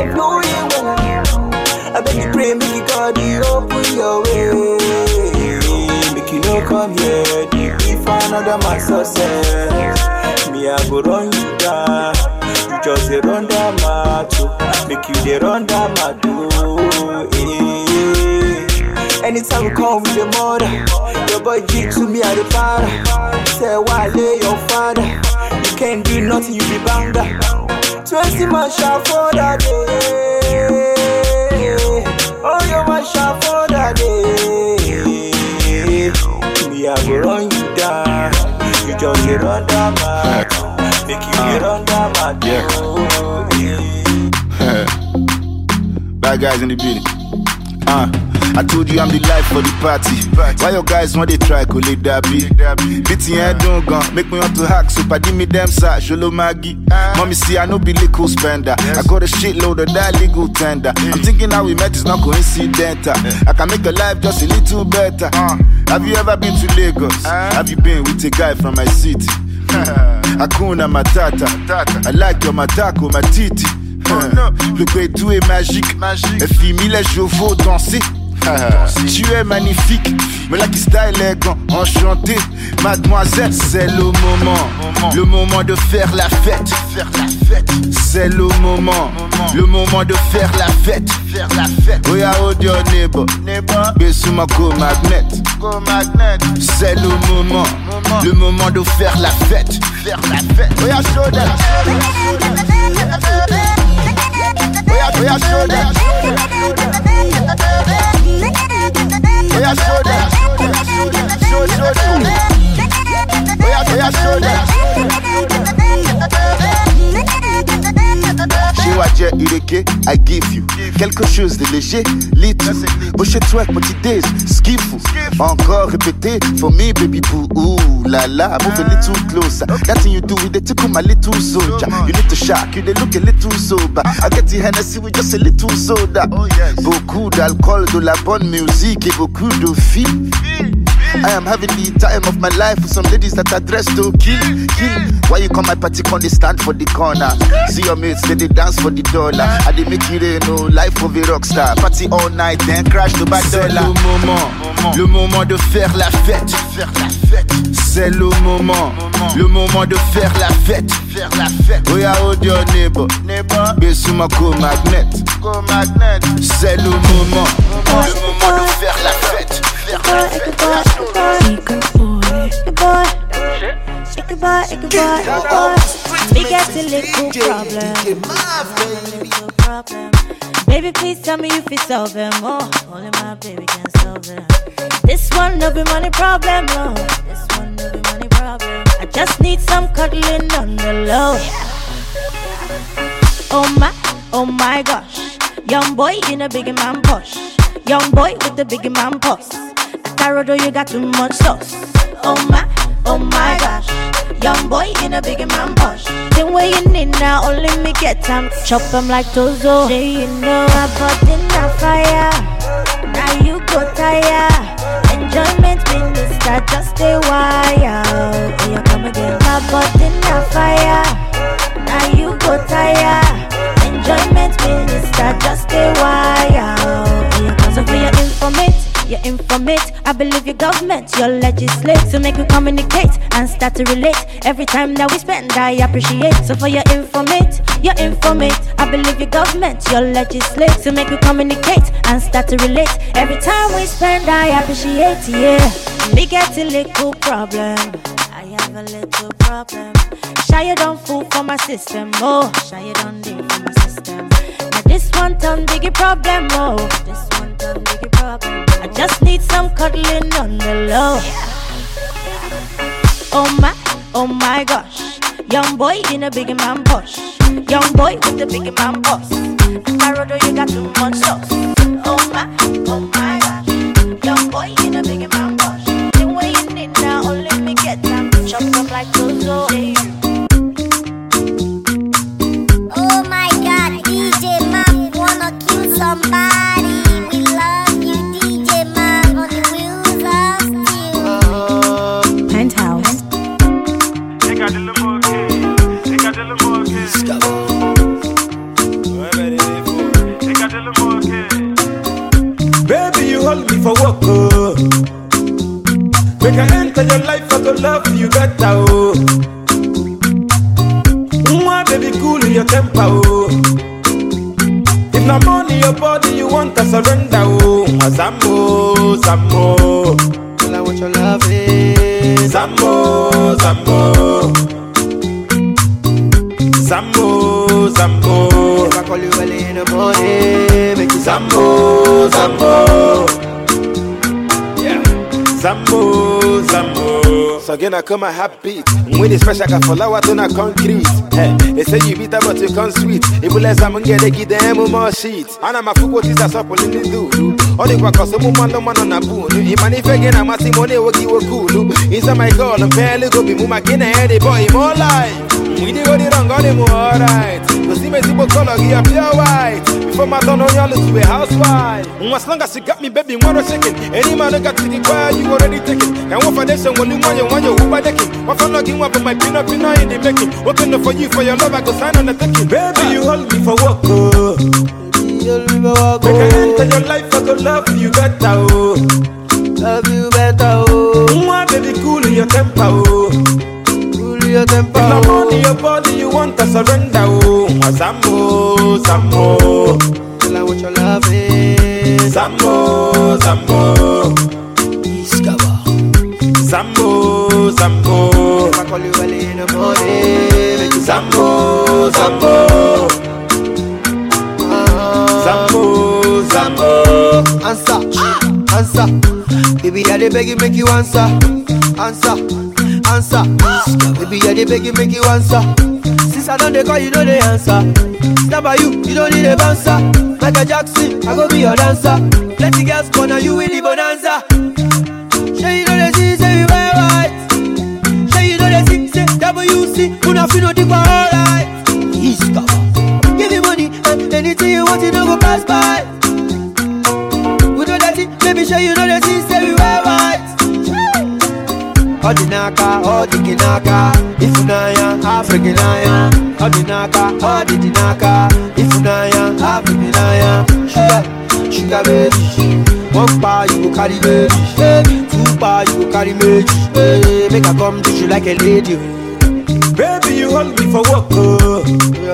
another my success. Me, I go run you down. You just a run down my two. Make you the run down my two. Eh. Anytime we come with the mother, your boy G to me at the father. Say why lay your father? You can't do nothing, you be banga. Twenty man shot for that day. Oh, you man shot for that day. Me, I go run you down. You just get run down my two. Make you get run down my two. Bad guys in the building. Uh, I told you I'm the life for the party. Why your guys want they try to let that be? Beating head don't go, make me want to hack. So padi me them sa, sholo Maggie. Mommy see I no be legal spender. I got a shitload of that legal tender. I'm thinking how we met is not coincidental. I can make your life just a little better. Have you ever been to Lagos? Have you been with a guy from my city? Hakuna Matata. I like your matako, my titi. Le Guédou est magique. Elle fit mille chevaux danser. Tu es magnifique, mais la qui style élégant, enchanté. Mademoiselle, c'est le moment, le moment de faire la fête. C'est le moment, le moment de faire la fête. Oya audio neighbor, Besuma go magnet. C'est le moment, le moment de faire la fête. Oya show them. Oya, oya, show them. Oya, show them. Show, show them. Oya, oya, show them. Chiwaje Ireke, I give you quelque chose de léger, little. Boucher toi, petit days, skiffle. Encore répété, for me, baby boo. Ooh la la, move a little closer. That thing you do with the tickle, my little soldier. You need to shock, you they look a little sober. I get the Hennessy with just a little soda. Beaucoup d'alcool, de la bonne musique et beaucoup de filles. I am having the time of my life with some ladies that are dressed to kill, kill. Why you come my party, come they stand for the corner? See your mates, they, they dance for the dollar. I they make it rain, no life of a rockstar. Party all night, then crash to bad dollar. C'est le moment, le moment de faire la fête. C'est le moment, le moment de faire la fête. Oya audio neighbor, Besuma go magnet. C'est le moment, le moment de faire la fête. Good boy, good boy, good boy, good boy, good boy. We got a little problem, little problem. Baby, please tell me if it's solve them. Oh, only my baby can solve them. This one no be money problem, no. This one no be money problem. I just need some cuddling on the low. Oh my, oh my gosh, young boy in a big man push. Young boy with the big man pulse. Tarodo, you got too much sauce. Oh my, oh my gosh. Young boy in a big man push. The way you need now, only me get time. Chop them like Tozo. Say you know I bought in the fire. Now you go tired. Enjoyment minister, just stay wild. Oh, you come again. I bought in the fire. Now you go tired. Enjoyment minister, just stay wild. Oh, you come so for your informate. You informate, I believe your government, your legislate. So make we communicate and start to relate. Every time that we spend, I appreciate. So for your informate, you informate, I believe your government, your legislate. So make we communicate and start to relate. Every time we spend, I appreciate, yeah. Me get a little problem, I have a little problem. Shy you don't fool for my system, oh. Shy you don't deal for my system. Now this one turn biggie problem, oh. This one turn biggie problem. I just need some cuddling on the low. Oh my, oh my gosh. Young boy in a big man push. Young boy with the big man boss. Tarodo, you got too much sauce. Oh my, oh my gosh. Young boy in a big man push. The way you need now, only me get time. Chop up like Tozo. Oh my God, D J Mam wanna kill somebody. Baby, you hold me for work, oh. Make I enter your life, I go love you better, oh. Mwah, baby, cool your temper, oh. If not money, your body, you want to surrender, oh. Zambo, Zambo. All I want your love is Zambo, Zambo. Zambo, Zambo. If I call you early in the morning, make you Zambo, Zambo. Yeah. Zambo, Zambo. So again I come a happy beat. When it's fresh I can follow out on a concrete. Hey, they say you bitter but you come sweet. If you let someone get a give them more sheet. And I'm a fool what is a supple in the do. All the work cause some man no man on a boon. If man if again I'm a simone will give a cool. Inside my call and barely go be muma kin a the boy more life. We did go the wrong got him alright. You see me simple color give a pure white. Before my turn on y'all to a housewife. As long as you got me baby one or second. Any man who got to the choir you already taken. And one for this and one you want you want you who by decking. One for logging one for my peanut peanut in the making. Working for you for your love I go sign on the taking. Baby you hold me for work oh. Baby you hold me for work oh. Make I enter your life I go love you better oh. Love you better oh. Mwah baby cool your temper oh. Cool your temper oh. If not money your body you want to surrender oh. Zambo, Zambo. All I want your love is Zambo, Zambo. Iskaba Zambo, Zambo. If I call you early in the morning, make you Zambo, Zambo. Zambo, Zambo. Answer, answer. Baby, I dey beg you, make you answer. Answer, answer. Baby, I dey beg you, make you answer. Since I don't dey call, you know the answer. Stand by you, you don't need a bouncer. Michael Jackson, I go be your dancer. Plenty girls gonna you will the bonanza. Say you know the see, say we wear white. Say you know the see, say W C. Una feel no think we're alright. East cover. Give you money and anything you want, you don't go pass by. We know that it, baby, say you know the see, say we wear white. All the naka, all the kinaka. If you know ya, African ya. All the naka, all the dinaka. If you know ya, African ya. Sugar, sugar baby. One bar you go carry baby. Two bar you go carry me. Hey, make I come treat you like a lady. Baby you hold me for work oh.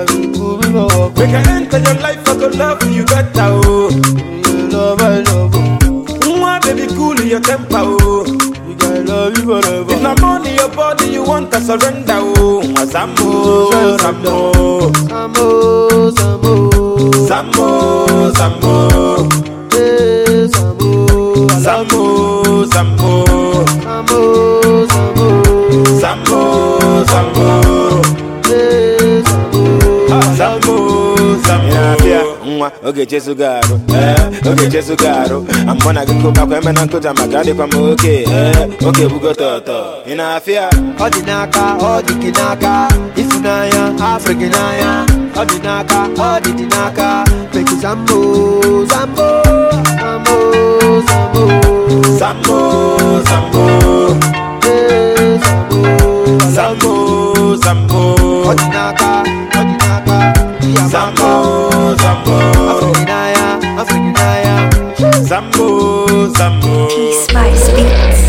Make I enter your life I go love you better oh. Love I love oh. Mwah baby cool your temper oh. I love you forever. If not money your body you want to surrender oh. Zambo, Zambo. Zambo, Zambo. Zambo, Zambo. Hey, Zambo. Zambo, Zambo. Zambo, Zambo. Zambo, Zambo. Hey, Zambo. Zambo, Zambo. Mwah, okay, Jesu garo, eh, okay, Jesu garo. I'm gonna go back when I'm going to Magadi from okay, eh, okay, we go to in a fear. All the naka, all the kinaka. If you know ya, African ya. All the naka, all the dinaka. Make you Zambo, Zambo, Zambo, Zambo. Zambo, Zambo. Hey, Zambo. Zambo, Zambo. All the naka, all the naka. Zambo, Zambo. Africanaya, Africanaya. Zambo, Zambo. Peace Spice Beats.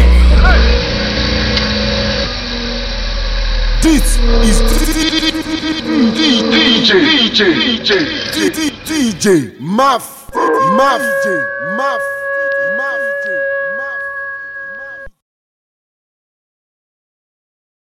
This is D J D J D J D J Muff Muff Muff